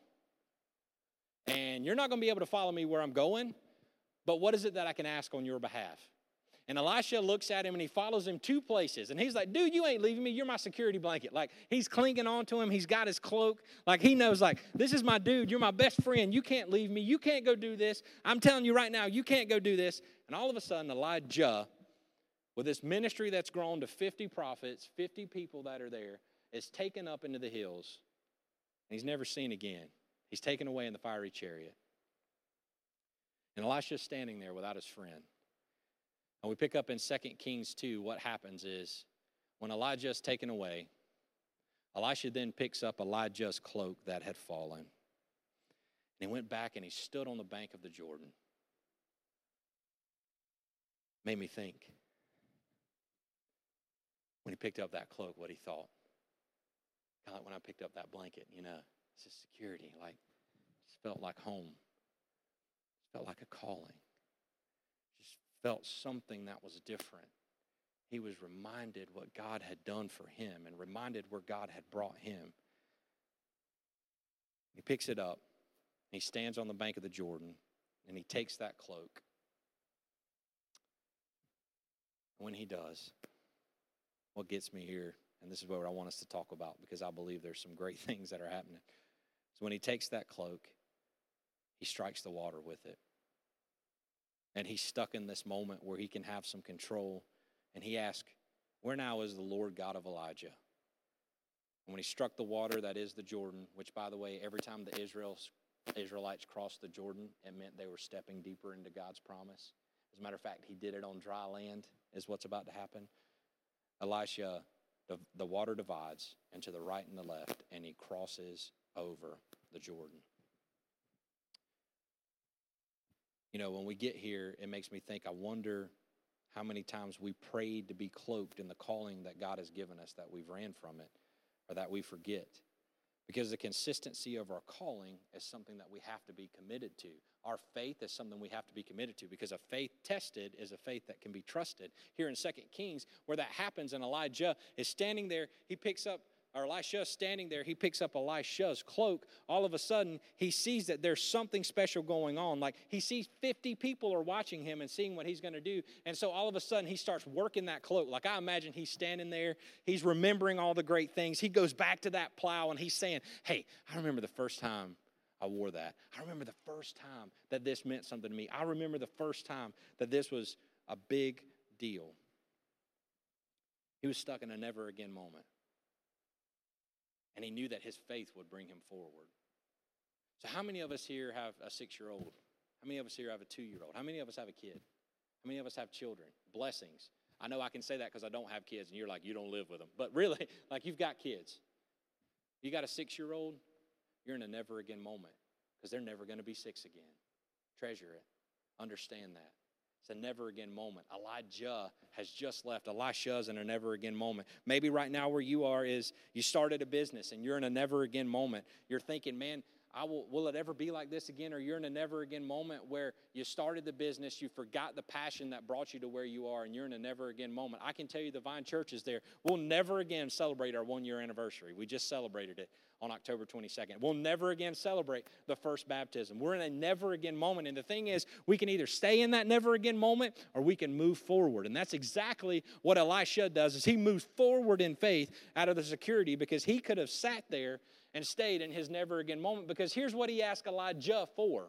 And you're not going to be able to follow me where I'm going. But what is it that I can ask on your behalf? And Elisha looks at him and he follows him two places. And he's like, dude, you ain't leaving me. You're my security blanket. Like, he's clinging on to him. He's got his cloak. Like, he knows, like, this is my dude. You're my best friend. You can't leave me. You can't go do this. I'm telling you right now, you can't go do this. And all of a sudden, Elijah, with this ministry that's grown to fifty prophets, fifty people that are there, is taken up into the hills. And he's never seen again. He's taken away in the fiery chariot. And Elisha's standing there without his friend. And we pick up in Second Kings two, what happens is when Elijah is taken away, Elisha then picks up Elijah's cloak that had fallen. And he went back and he stood on the bank of the Jordan. Made me think, when he picked up that cloak, what he thought. Kind of like when I picked up that blanket, you know, it's just security. Like, it just felt like home. Felt like a calling. Just felt something that was different. He was reminded what God had done for him and reminded where God had brought him. He picks it up. And he stands on the bank of the Jordan and he takes that cloak. When he does, what gets me here, and this is what I want us to talk about because I believe there's some great things that are happening. So when he takes that cloak he strikes the water with it. And he's stuck in this moment where he can have some control. And he asks, where now is the Lord God of Elijah? And when he struck the water, that is the Jordan, which, by the way, every time the Israels, Israelites crossed the Jordan, it meant they were stepping deeper into God's promise. As a matter of fact, he did it on dry land, is what's about to happen. Elisha, the, the water divides, and to the right and the left, and he crosses over the Jordan. You know, when we get here, it makes me think, I wonder how many times we prayed to be cloaked in the calling that God has given us, that we've ran from it, or that we forget. Because the consistency of our calling is something that we have to be committed to. Our faith is something we have to be committed to, because a faith tested is a faith that can be trusted. Here in Second Kings, where that happens, and Elijah is standing there, he picks up, or Elisha standing there, he picks up Elisha's cloak. All of a sudden, he sees that there's something special going on. Like, he sees fifty people are watching him and seeing what he's going to do. And so all of a sudden, he starts working that cloak. Like, I imagine he's standing there. He's remembering all the great things. He goes back to that plow, and he's saying, hey, I remember the first time I wore that. I remember the first time that this meant something to me. I remember the first time that this was a big deal. He was stuck in a never-again moment. And he knew that his faith would bring him forward. So how many of us here have a six-year-old? How many of us here have a two-year-old? How many of us have a kid? How many of us have children? Blessings. I know I can say that because I don't have kids, and you're like, you don't live with them. But really, like, you've got kids. You got a six-year-old, you're in a never-again moment, because they're never going to be six again. Treasure it. Understand that. It's a never-again moment. Elijah has just left. Elisha's in a never-again moment. Maybe right now where you are is you started a business and you're in a never-again moment. You're thinking, man, I will, will it ever be like this again? Or you're in a never-again moment where you started the business, you forgot the passion that brought you to where you are, and you're in a never-again moment. I can tell you the Vine Church is there. We'll never again celebrate our one-year anniversary. We just celebrated it on October twenty-second. We'll never again celebrate the first baptism. We're in a never-again moment, and the thing is, we can either stay in that never-again moment or we can move forward, and that's exactly what Elisha does, is he moves forward in faith out of the security, because he could have sat there and stayed in his never-again moment, because here's what he asked Elijah for.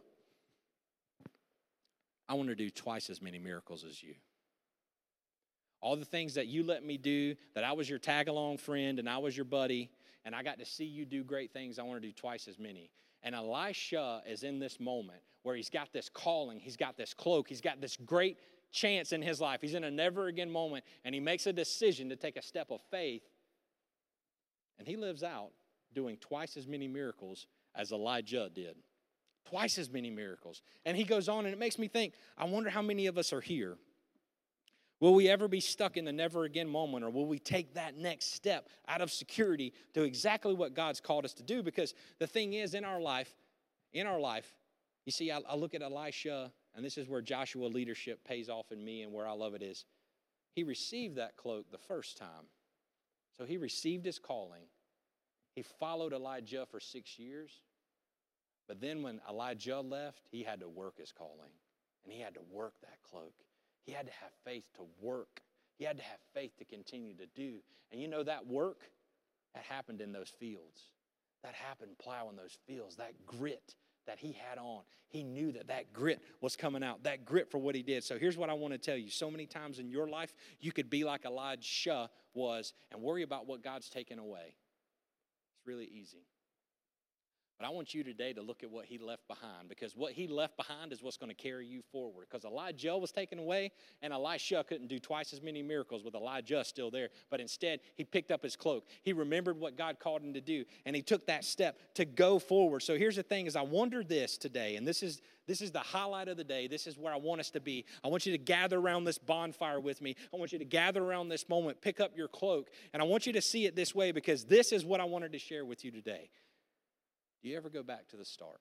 I want to do twice as many miracles as you. All the things that you let me do, that I was your tag-along friend and I was your buddy, and I got to see you do great things, I want to do twice as many. And Elisha is in this moment where he's got this calling, he's got this cloak, he's got this great chance in his life. He's in a never-again moment, and he makes a decision to take a step of faith, and he lives out doing twice as many miracles as Elijah did. Twice as many miracles. And he goes on, and it makes me think, I wonder how many of us are here. Will we ever be stuck in the never again moment, or will we take that next step out of security to exactly what God's called us to do? Because the thing is, in our life, in our life, you see, I, I look at Elisha, and this is where Joshua leadership pays off in me, and where I love it is, he received that cloak the first time. So he received his calling. He followed Elijah for six years. But then when Elijah left, he had to work his calling. And he had to work that cloak. He had to have faith to work. He had to have faith to continue to do. And you know, that work, that happened in those fields. That happened plowing those fields. That grit that he had on. He knew that that grit was coming out. That grit for what he did. So here's what I want to tell you. So many times in your life, you could be like Elijah was and worry about what God's taken away. It's really easy. But I want you today to look at what he left behind, because what he left behind is what's going to carry you forward. Because Elijah was taken away, and Elisha couldn't do twice as many miracles with Elijah still there. But instead, he picked up his cloak. He remembered what God called him to do, and he took that step to go forward. So here's the thing, is I wonder this today, and this is this is the highlight of the day. This is where I want us to be. I want you to gather around this bonfire with me. I want you to gather around this moment, pick up your cloak, and I want you to see it this way, because this is what I wanted to share with you today. Do you ever go back to the start?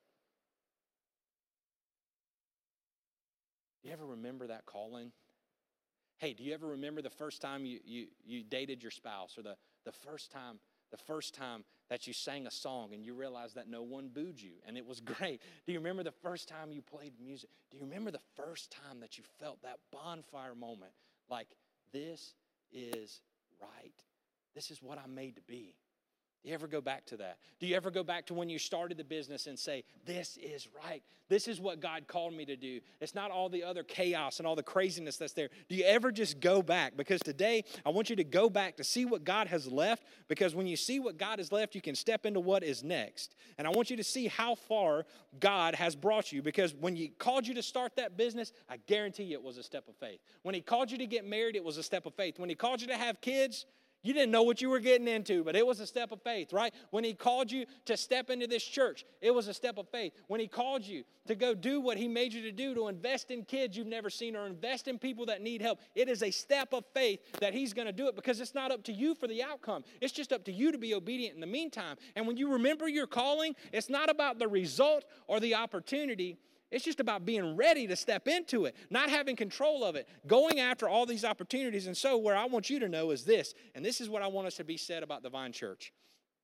Do you ever remember that calling? Hey, do you ever remember the first time you, you, you dated your spouse, or the, the first time the first time that you sang a song and you realized that no one booed you and it was great? Do you remember the first time you played music? Do you remember the first time that you felt that bonfire moment? Like, this is right. This is what I'm made to be. Do you ever go back to that? Do you ever go back to when you started the business and say, this is right. This is what God called me to do. It's not all the other chaos and all the craziness that's there. Do you ever just go back? Because today, I want you to go back to see what God has left, because when you see what God has left, you can step into what is next. And I want you to see how far God has brought you, because when He called you to start that business, I guarantee you it was a step of faith. When He called you to get married, it was a step of faith. When He called you to have kids, you didn't know what you were getting into, but it was a step of faith, right? When He called you to step into this church, it was a step of faith. When He called you to go do what He made you to do, to invest in kids you've never seen or invest in people that need help, it is a step of faith that He's going to do it, because it's not up to you for the outcome. It's just up to you to be obedient in the meantime. And when you remember your calling, it's not about the result or the opportunity. It's just about being ready to step into it, not having control of it, going after all these opportunities. And so where I want you to know is this, and this is what I want us to be said about the Vine Church.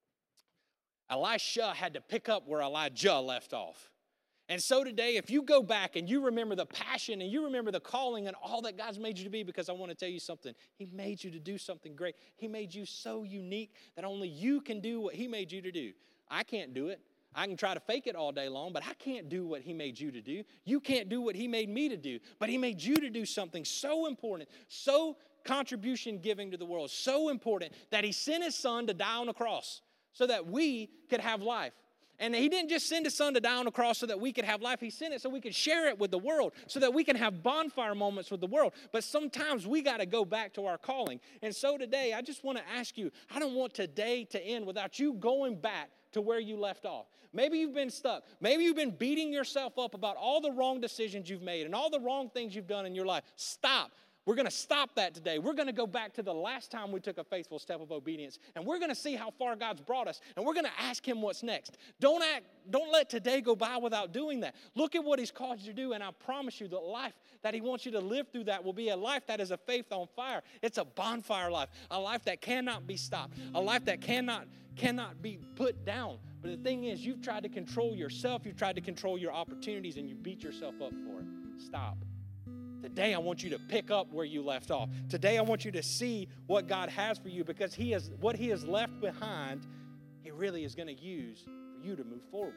Elisha had to pick up where Elijah left off. And so today, if you go back and you remember the passion and you remember the calling and all that God's made you to be, because I want to tell you something, He made you to do something great. He made you so unique that only you can do what He made you to do. I can't do it. I can try to fake it all day long, but I can't do what He made you to do. You can't do what He made me to do, but He made you to do something so important, so contribution giving to the world, so important that He sent His Son to die on the cross so that we could have life. And He didn't just send His Son to die on the cross so that we could have life. He sent it so we could share it with the world, so that we can have bonfire moments with the world. But sometimes we got to go back to our calling. And so today, I just want to ask you, I don't want today to end without you going back to where you left off. Maybe you've been stuck. Maybe you've been beating yourself up about all the wrong decisions you've made and all the wrong things you've done in your life. Stop. We're going to stop that today. We're going to go back to the last time we took a faithful step of obedience, and we're going to see how far God's brought us, and we're going to ask Him what's next. Don't act, don't let today go by without doing that. Look at what He's called you to do, and I promise you the life that He wants you to live through that will be a life that is a faith on fire. It's a bonfire life, a life that cannot be stopped, a life that cannot, cannot be put down. But the thing is, you've tried to control yourself, you've tried to control your opportunities, and you beat yourself up for it. Stop. Today, I want you to pick up where you left off. Today, I want you to see what God has for you, because He has, what He has left behind, He really is going to use for you to move forward.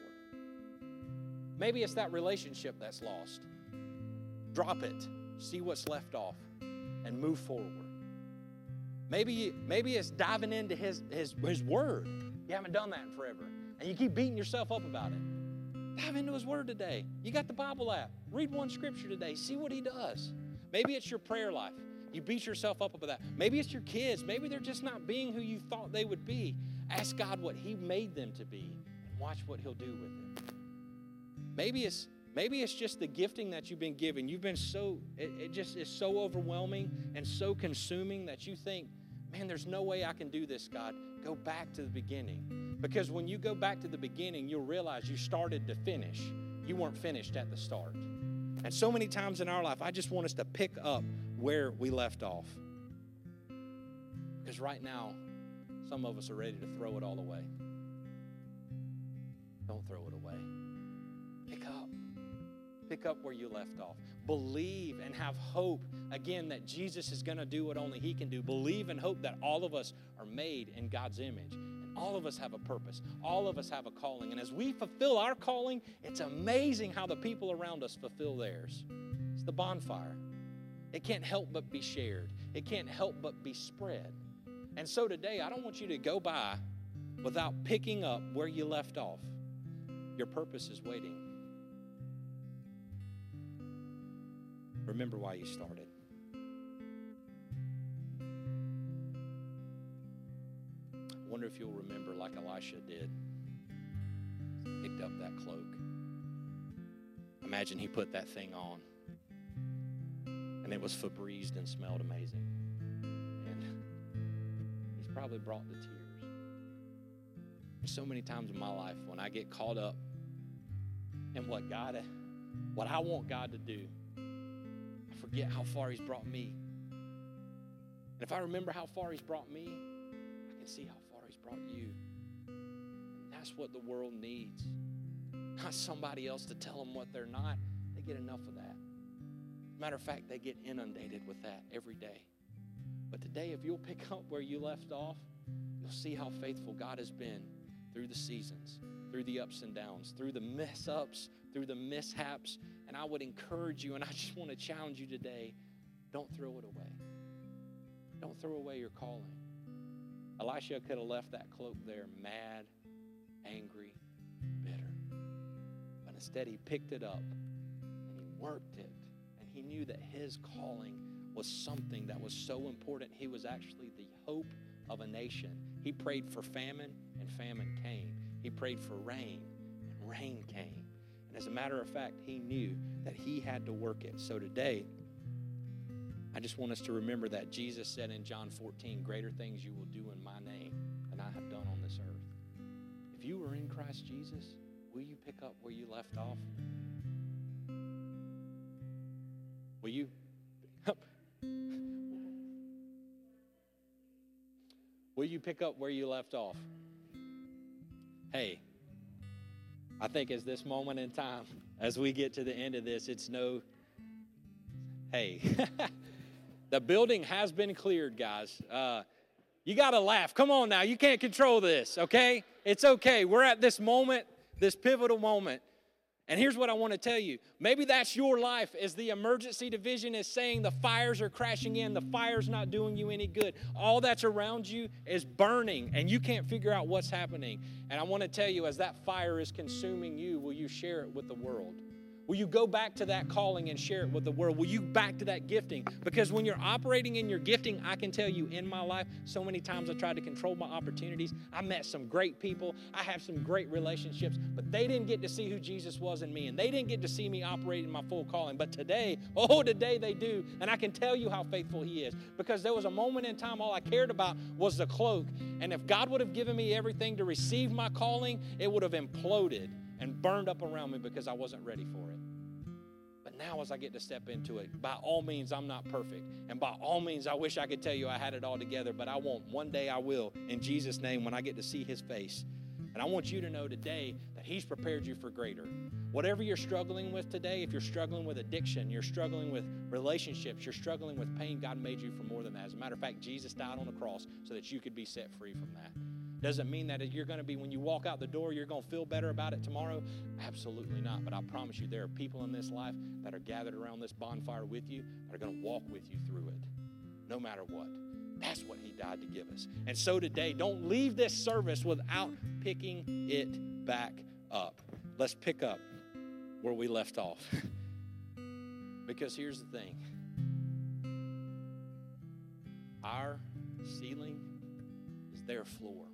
Maybe it's that relationship that's lost. Drop it. See what's left off and move forward. Maybe, maybe it's diving into his, his, his Word. You haven't done that in forever, and you keep beating yourself up about it. Dive into His Word today. You got the Bible app. Read one scripture today. See what He does. Maybe it's your prayer life. You beat yourself up about that. Maybe it's your kids. Maybe they're just not being who you thought they would be. Ask God what He made them to be, and watch what He'll do with it. Maybe it's maybe it's just the gifting that you've been given. You've been so, it, it just is so overwhelming and so consuming that you think, man, there's no way I can do this, God. Go back to the beginning. Because when you go back to the beginning, you'll realize you started to finish. You weren't finished at the start. And so many times in our life, I just want us to pick up where we left off. Because right now, some of us are ready to throw it all away. Don't throw it away. Pick up. Pick up where you left off. Believe and have hope, again, that Jesus is going to do what only He can do. Believe and hope that all of us are made in God's image. All of us have a purpose. All of us have a calling. And as we fulfill our calling, it's amazing how the people around us fulfill theirs. It's the bonfire. It can't help but be shared. It can't help but be spread. And so today, I don't want you to go by without picking up where you left off. Your purpose is waiting. Remember why you started. I wonder if you'll remember like Elisha did. Picked up that cloak. Imagine he put that thing on. And it was Febrezed and smelled amazing. And he's probably brought the tears. So many times in my life when I get caught up in what God, what I want God to do, I forget how far He's brought me. And if I remember how far He's brought me, I can see how far He's brought you. And that's what the world needs. Not somebody else to tell them what they're not. They get enough of that. Matter of fact, they get inundated with that every day. But today, if you'll pick up where you left off, you'll see how faithful God has been through the seasons, through the ups and downs, through the mess-ups, through the mishaps. And I would encourage you, and I just want to challenge you today, don't throw it away. Don't throw away your calling. Elisha could have left that cloak there mad, angry, bitter. But instead he picked it up and he worked it. And he knew that his calling was something that was so important. He was actually the hope of a nation. He prayed for famine, and famine came. He prayed for rain, and rain came. And as a matter of fact, he knew that he had to work it. So today, I just want us to remember that Jesus said in John fourteen, greater things you will do in my name than I have done on this earth. If you are in Christ Jesus, will you pick up where you left off? Will you? Will you pick up where you left off? Hey, I think as this moment in time, as we get to the end of this, it's no, hey, the building has been cleared, guys. Uh, you got to laugh. Come on now. You can't control this, okay? It's okay. We're at this moment, this pivotal moment. And here's what I want to tell you. Maybe that's your life as the emergency division is saying the fires are crashing in. The fire's not doing you any good. All that's around you is burning, and you can't figure out what's happening. And I want to tell you, as that fire is consuming you, will you share it with the world? Will you go back to that calling and share it with the world? Will you back to that gifting? Because when you're operating in your gifting, I can tell you in my life, so many times I tried to control my opportunities. I met some great people. I have some great relationships, but they didn't get to see who Jesus was in me, and they didn't get to see me operate in my full calling. But today, oh, today they do, and I can tell you how faithful he is, because there was a moment in time all I cared about was the cloak, and if God would have given me everything to receive my calling, it would have imploded and burned up around me because I wasn't ready for it. But now as I get to step into it, by all means, I'm not perfect. And by all means, I wish I could tell you I had it all together, but I won't. One day I will, in Jesus' name, when I get to see his face. And I want you to know today that he's prepared you for greater. Whatever you're struggling with today, if you're struggling with addiction, you're struggling with relationships, you're struggling with pain, God made you for more than that. As a matter of fact, Jesus died on the cross so that you could be set free from that. Doesn't mean that you're going to be, when you walk out the door, you're going to feel better about it tomorrow. Absolutely not. But I promise you, there are people in this life that are gathered around this bonfire with you that are going to walk with you through it, no matter what. That's what he died to give us. And so today, don't leave this service without picking it back up. Let's pick up where we left off. Because here's the thing. Our ceiling is their floor.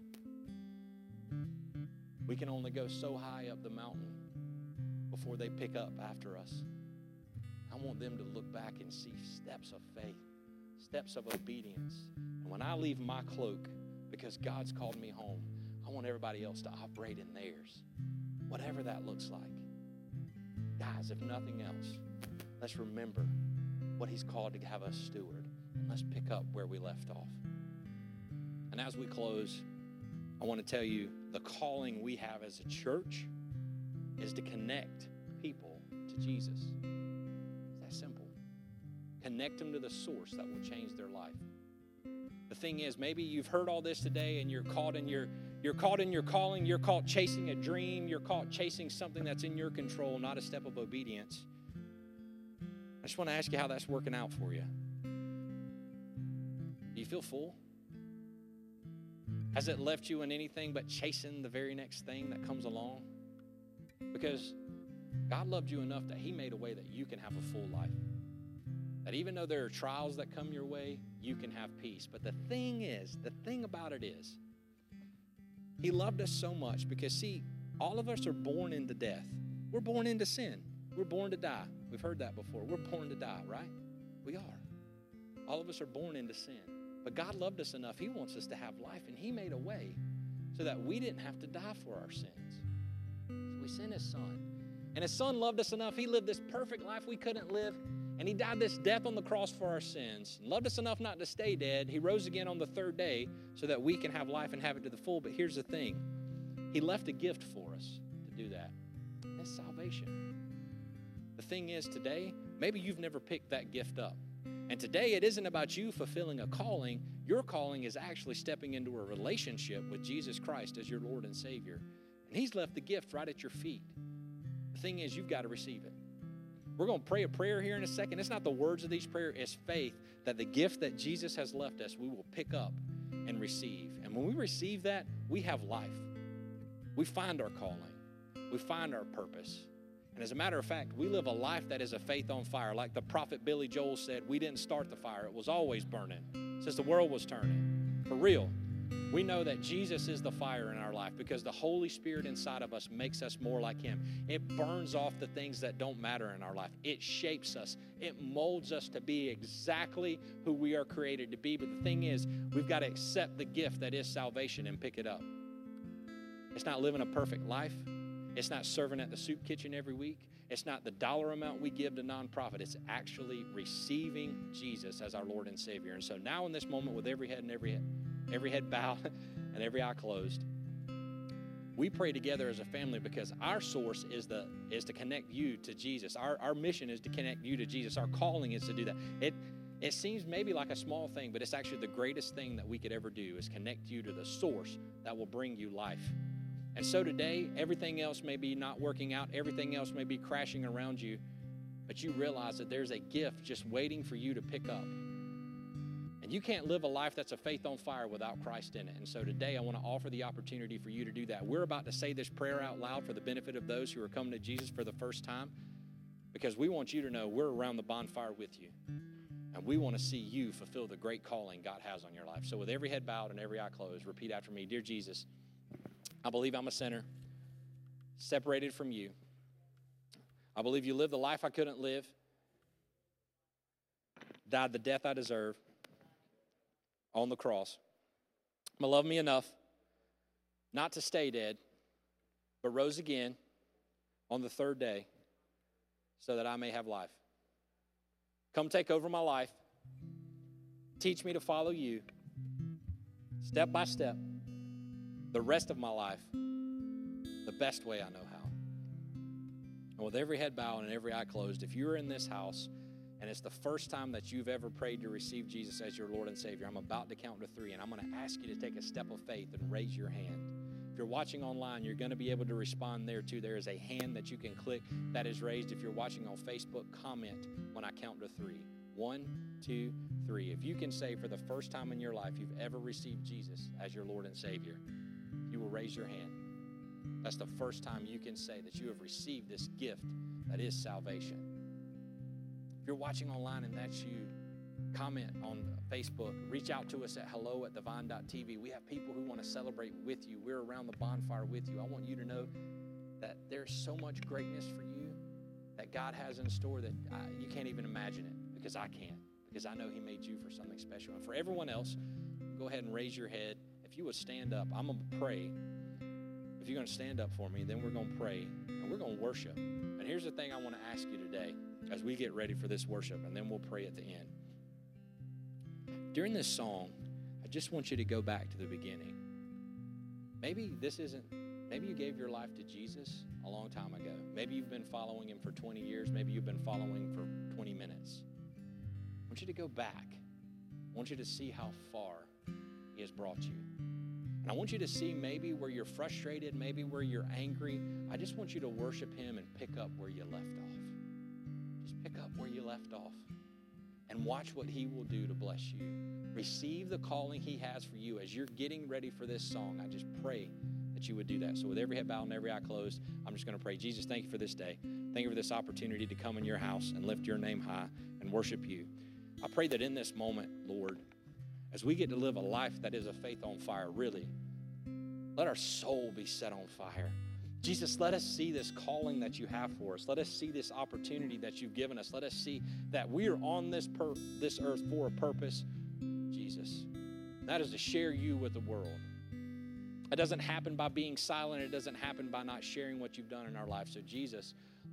We can only go so high up the mountain before they pick up after us. I want them to look back and see steps of faith, steps of obedience. And when I leave my cloak, because God's called me home, I want everybody else to operate in theirs, whatever that looks like. Guys, if nothing else, let's remember what he's called to have us steward, and let's pick up where we left off. And as we close, I want to tell you the calling we have as a church is to connect people to Jesus. It's that simple. Connect them to the source that will change their life. The thing is, maybe you've heard all this today and you're caught in your you're caught in your calling, you're caught chasing a dream, you're caught chasing something that's in your control, not a step of obedience. I just want to ask you how that's working out for you. Do you feel full? Has it left you in anything but chasing the very next thing that comes along? Because God loved you enough that he made a way that you can have a full life. That even though there are trials that come your way, you can have peace. But the thing is, the thing about it is, he loved us so much because, see, all of us are born into death. We're born into sin. We're born to die. We've heard that before. We're born to die, right? We are. All of us are born into sin. But God loved us enough. He wants us to have life, and he made a way so that we didn't have to die for our sins. So he sent his son. And his son loved us enough. He lived this perfect life we couldn't live, and he died this death on the cross for our sins. Loved us enough not to stay dead. He rose again on the third day so that we can have life and have it to the full. But here's the thing. He left a gift for us to do that. And it's salvation. The thing is, today, maybe you've never picked that gift up. And today it isn't about you fulfilling a calling. Your calling is actually stepping into a relationship with Jesus Christ as your Lord and Savior. And he's left the gift right at your feet. The thing is, you've got to receive it. We're going to pray a prayer here in a second. It's not the words of these prayers. It's faith that the gift that Jesus has left us, we will pick up and receive. And when we receive that, we have life. We find our calling. We find our purpose. And as a matter of fact, we live a life that is a faith on fire. Like the prophet Billy Joel said, we didn't start the fire. It was always burning since the world was turning. For real, we know that Jesus is the fire in our life because the Holy Spirit inside of us makes us more like him. It burns off the things that don't matter in our life. It shapes us. It molds us to be exactly who we are created to be. But the thing is, we've got to accept the gift that is salvation and pick it up. It's not living a perfect life. It's not serving at the soup kitchen every week. It's not the dollar amount we give to nonprofit. It's actually receiving Jesus as our Lord and Savior. And so now in this moment, with every head and every head, every head bowed and every eye closed, we pray together as a family because our source is the is to connect you to Jesus. Our, our mission is to connect you to Jesus. Our calling is to do that. It it seems maybe like a small thing, but it's actually the greatest thing that we could ever do is connect you to the source that will bring you life. And so today, everything else may be not working out. Everything else may be crashing around you. But you realize that there's a gift just waiting for you to pick up. And you can't live a life that's a faith on fire without Christ in it. And so today, I want to offer the opportunity for you to do that. We're about to say this prayer out loud for the benefit of those who are coming to Jesus for the first time, because we want you to know we're around the bonfire with you. And we want to see you fulfill the great calling God has on your life. So with every head bowed and every eye closed, repeat after me. Dear Jesus, I believe I'm a sinner, separated from you. I believe you lived the life I couldn't live, died the death I deserve on the cross. You love me enough not to stay dead, but rose again on the third day so that I may have life. Come take over my life. Teach me to follow you step by step the rest of my life the best way I know how. And with every head bowed and every eye closed, if you're in this house and it's the first time that you've ever prayed to receive Jesus as your Lord and Savior, I'm about to count to three, and I'm going to ask you to take a step of faith and raise your hand. If you're watching online, you're going to be able to respond there too. There is a hand that you can click that is raised. If you're watching on Facebook, comment when I count to three. One, two, three. If you can say for the first time in your life you've ever received Jesus as your Lord and Savior, you will raise your hand. That's the first time you can say that you have received this gift that is salvation. If you're watching online and that's you, comment on Facebook. Reach out to us at hello at divine dot t v. We have people who want to celebrate with you. We're around the bonfire with you. I want you to know that there's so much greatness for you that God has in store that I, you can't even imagine it, because I can't, because I know he made you for something special. And for everyone else, go ahead and raise your head. If you would stand up, I'm going to pray. If you're going to stand up for me, then we're going to pray and we're going to worship. And here's the thing I want to ask you today as we get ready for this worship, and then we'll pray at the end. During this song, I just want you to go back to the beginning. Maybe this isn't, maybe you gave your life to Jesus a long time ago. Maybe you've been following him for twenty years. Maybe you've been following for twenty minutes. I want you to go back. I want you to see how far he has brought you. And I want you to see maybe where you're frustrated, maybe where you're angry. I just want you to worship him and pick up where you left off. Just pick up where you left off and watch what he will do to bless you. Receive the calling he has for you. As you're getting ready for this song, I just pray that you would do that. So with every head bowed and every eye closed, I'm just going to pray. Jesus, thank you for this day. Thank you for this opportunity to come in your house and lift your name high and worship you. I pray that in this moment, Lord, as we get to live a life that is a faith on fire, really, let our soul be set on fire. Jesus, let us see this calling that you have for us. Let us see this opportunity that you've given us. Let us see that we are on this per- this earth for a purpose, Jesus. That is to share you with the world. It doesn't happen by being silent. It doesn't happen by not sharing what you've done in our life. So Jesus,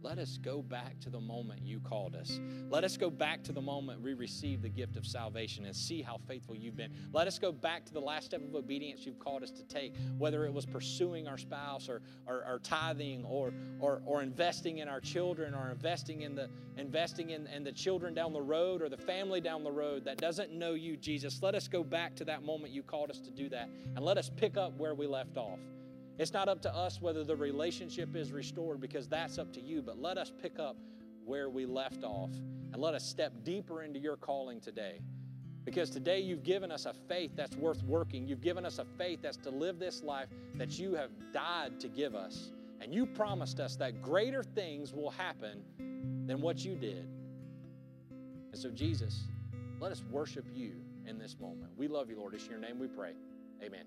let us go back to the moment you called us. Let us go back to the moment we received the gift of salvation and see how faithful you've been. Let us go back to the last step of obedience you've called us to take, whether it was pursuing our spouse or, or, or tithing or, or, or investing in our children or investing in the investing in, in the children down the road or the family down the road that doesn't know you, Jesus. Let us go back to that moment you called us to do that, and let us pick up where we left off. It's not up to us whether the relationship is restored, because that's up to you, but let us pick up where we left off and let us step deeper into your calling today. Because today you've given us a faith that's worth working. You've given us a faith that's to live this life that you have died to give us. And you promised us that greater things will happen than what you did. And so, Jesus, let us worship you in this moment. We love you, Lord. It's in your name we pray. Amen.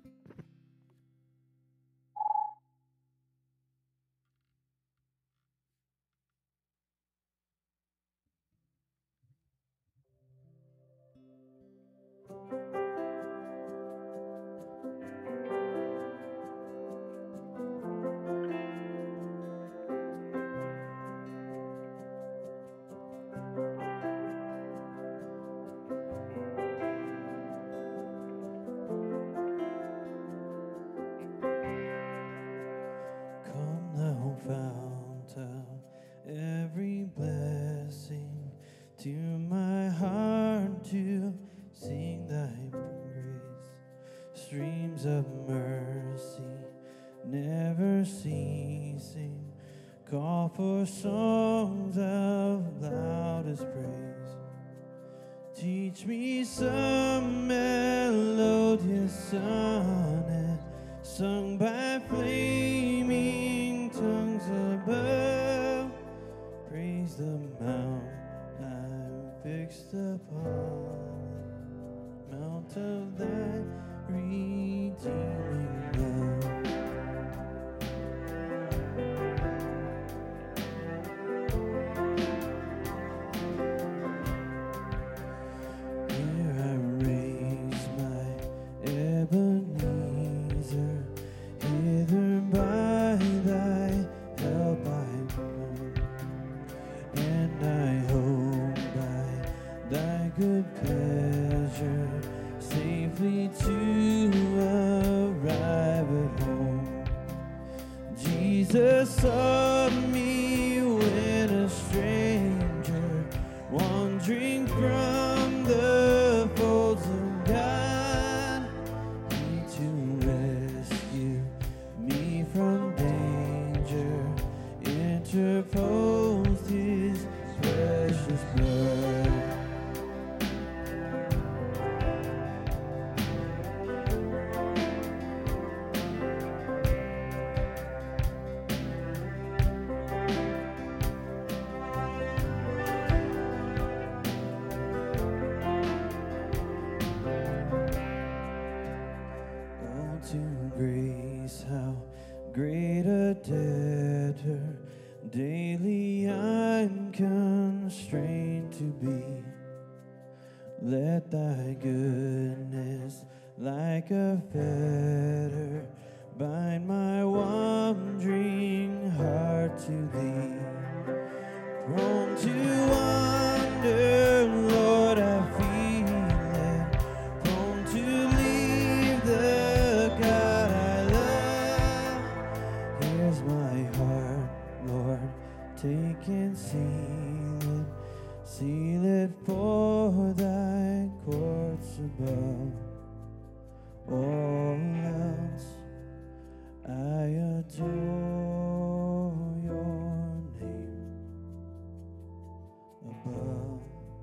For songs of loudest praise, teach me some melodious sonnet sung by flaming tongues above. Praise the mount I'm fixed upon, mount of thy redeeming love. Jesus saw me when a stranger, wandering from the folds of God, He to rescue me from danger interposed His precious blood. Daily I'm constrained to be. Let thy goodness like a fetter bind my wandering heart to thee. Prone to wander, Lord, I feel it. Prone to leave the God I love. Here's my heart, Lord, take and seal it, seal it for thy courts above. All else I adore your name above.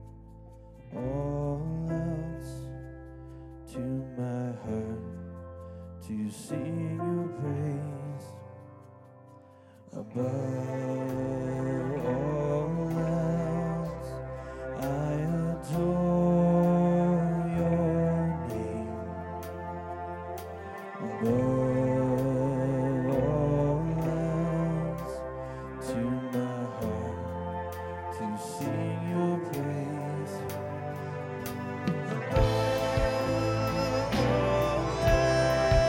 All else to my heart to sing your praise above. All else I adore your name above. All else to my heart to sing your praise above.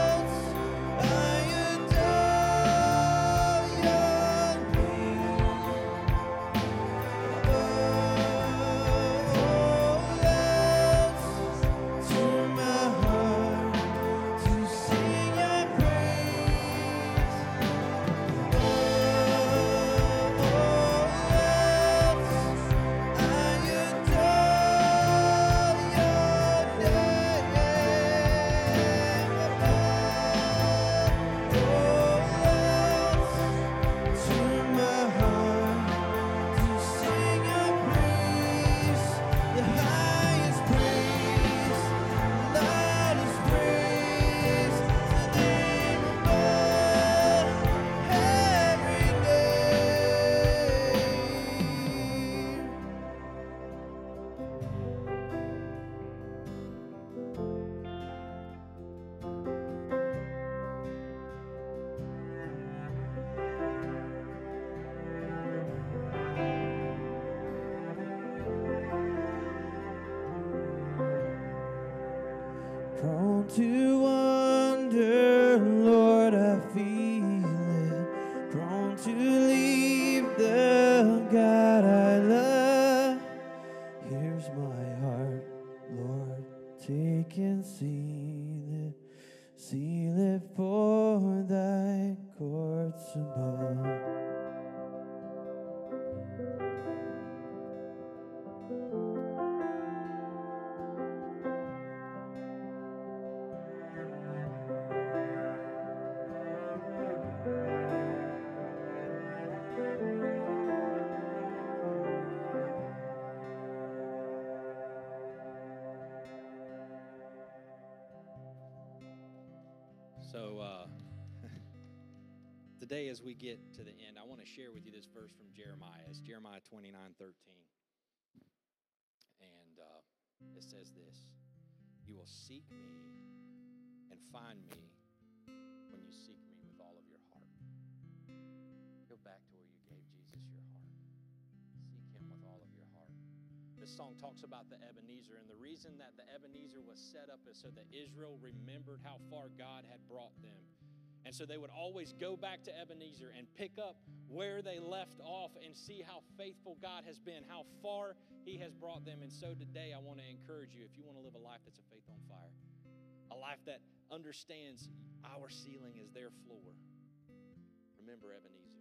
All else I adore your name. to wander, Lord, I feel it. Prone to leave the God I love. Here's my heart, Lord, take and seal it. Seal it for thy courts above. So uh, today, as we get to the end, I want to share with you this verse from Jeremiah. It's Jeremiah twenty-nine thirteen. And uh, it says this: "You will seek me and find me when you seek me with all of your heart." Go back to where you gave Jesus your heart. Seek him with all of your heart. This song talks about the Ebenezer, and the reason that the Ebenezer was set up is so that Israel remembered how far God had brought them. And so they would always go back to Ebenezer and pick up where they left off and see how faithful God has been, how far he has brought them. And so today I want to encourage you, if you want to live a life that's a faith on fire, a life that understands our ceiling is their floor, remember Ebenezer,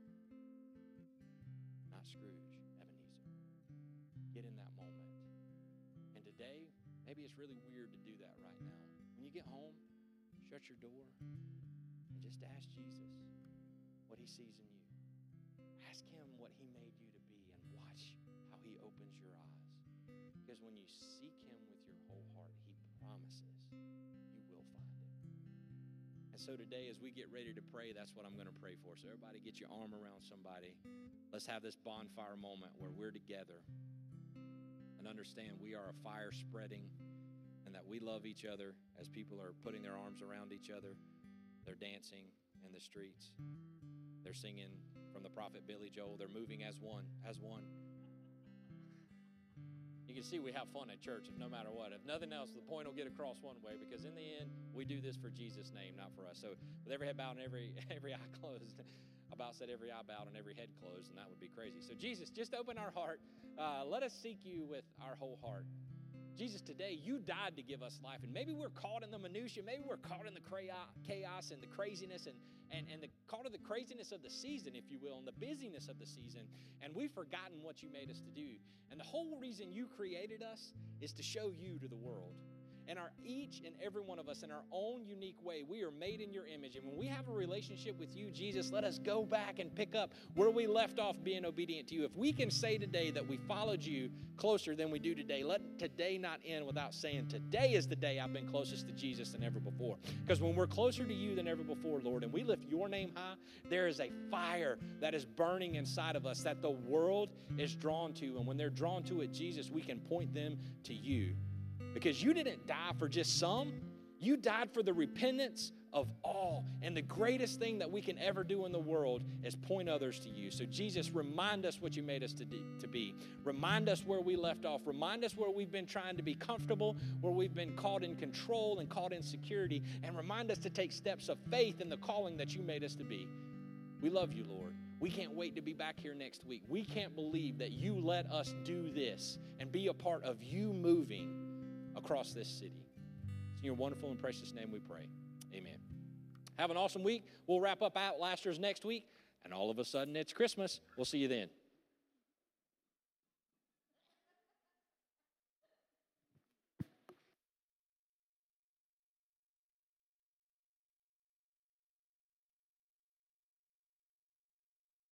not Scrooge. Get in that moment. And today, maybe it's really weird to do that right now. When you get home, shut your door and just ask Jesus what he sees in you. Ask him what he made you to be and watch how he opens your eyes. Because when you seek him with your whole heart, he promises you will find him. And so today, as we get ready to pray, that's what I'm going to pray for. So everybody get your arm around somebody. Let's have this bonfire moment where we're together and understand we are a fire spreading and that we love each other as people are putting their arms around each other. They're dancing in the streets. They're singing from the prophet Billy Joel. They're moving as one, as one. You can see we have fun at church no matter what. If nothing else, the point will get across one way, because in the end, we do this for Jesus' name, not for us. So with every head bowed and every, every eye closed, I about said every eye bowed and every head closed, and that would be crazy. So Jesus, just open our heart. Uh, let us seek you with our whole heart. Jesus, today you died to give us life, and maybe we're caught in the minutia, maybe we're caught in the chaos and the craziness and, and, and the caught in the craziness of the season, if you will, and the busyness of the season, and we've forgotten what you made us to do. And the whole reason you created us is to show you to the world. And our each and every one of us in our own unique way, we are made in your image. And when we have a relationship with you, Jesus, let us go back and pick up where we left off being obedient to you. If we can say today that we followed you closer than we do today, let today not end without saying today is the day I've been closest to Jesus than ever before. Because when we're closer to you than ever before, Lord, and we lift your name high, there is a fire that is burning inside of us that the world is drawn to. And when they're drawn to it, Jesus, we can point them to you. Because you didn't die for just some. You died for the repentance of all. And the greatest thing that we can ever do in the world is point others to you. So Jesus, remind us what you made us to, do, to be. Remind us where we left off. Remind us where we've been trying to be comfortable, where we've been caught in control and caught in security. And remind us to take steps of faith in the calling that you made us to be. We love you, Lord. We can't wait to be back here next week. We can't believe that you let us do this and be a part of you moving across this city. It's in your wonderful and precious name we pray. Amen. Have an awesome week. We'll wrap up Outlasters next week, and all of a sudden it's Christmas. We'll see you then.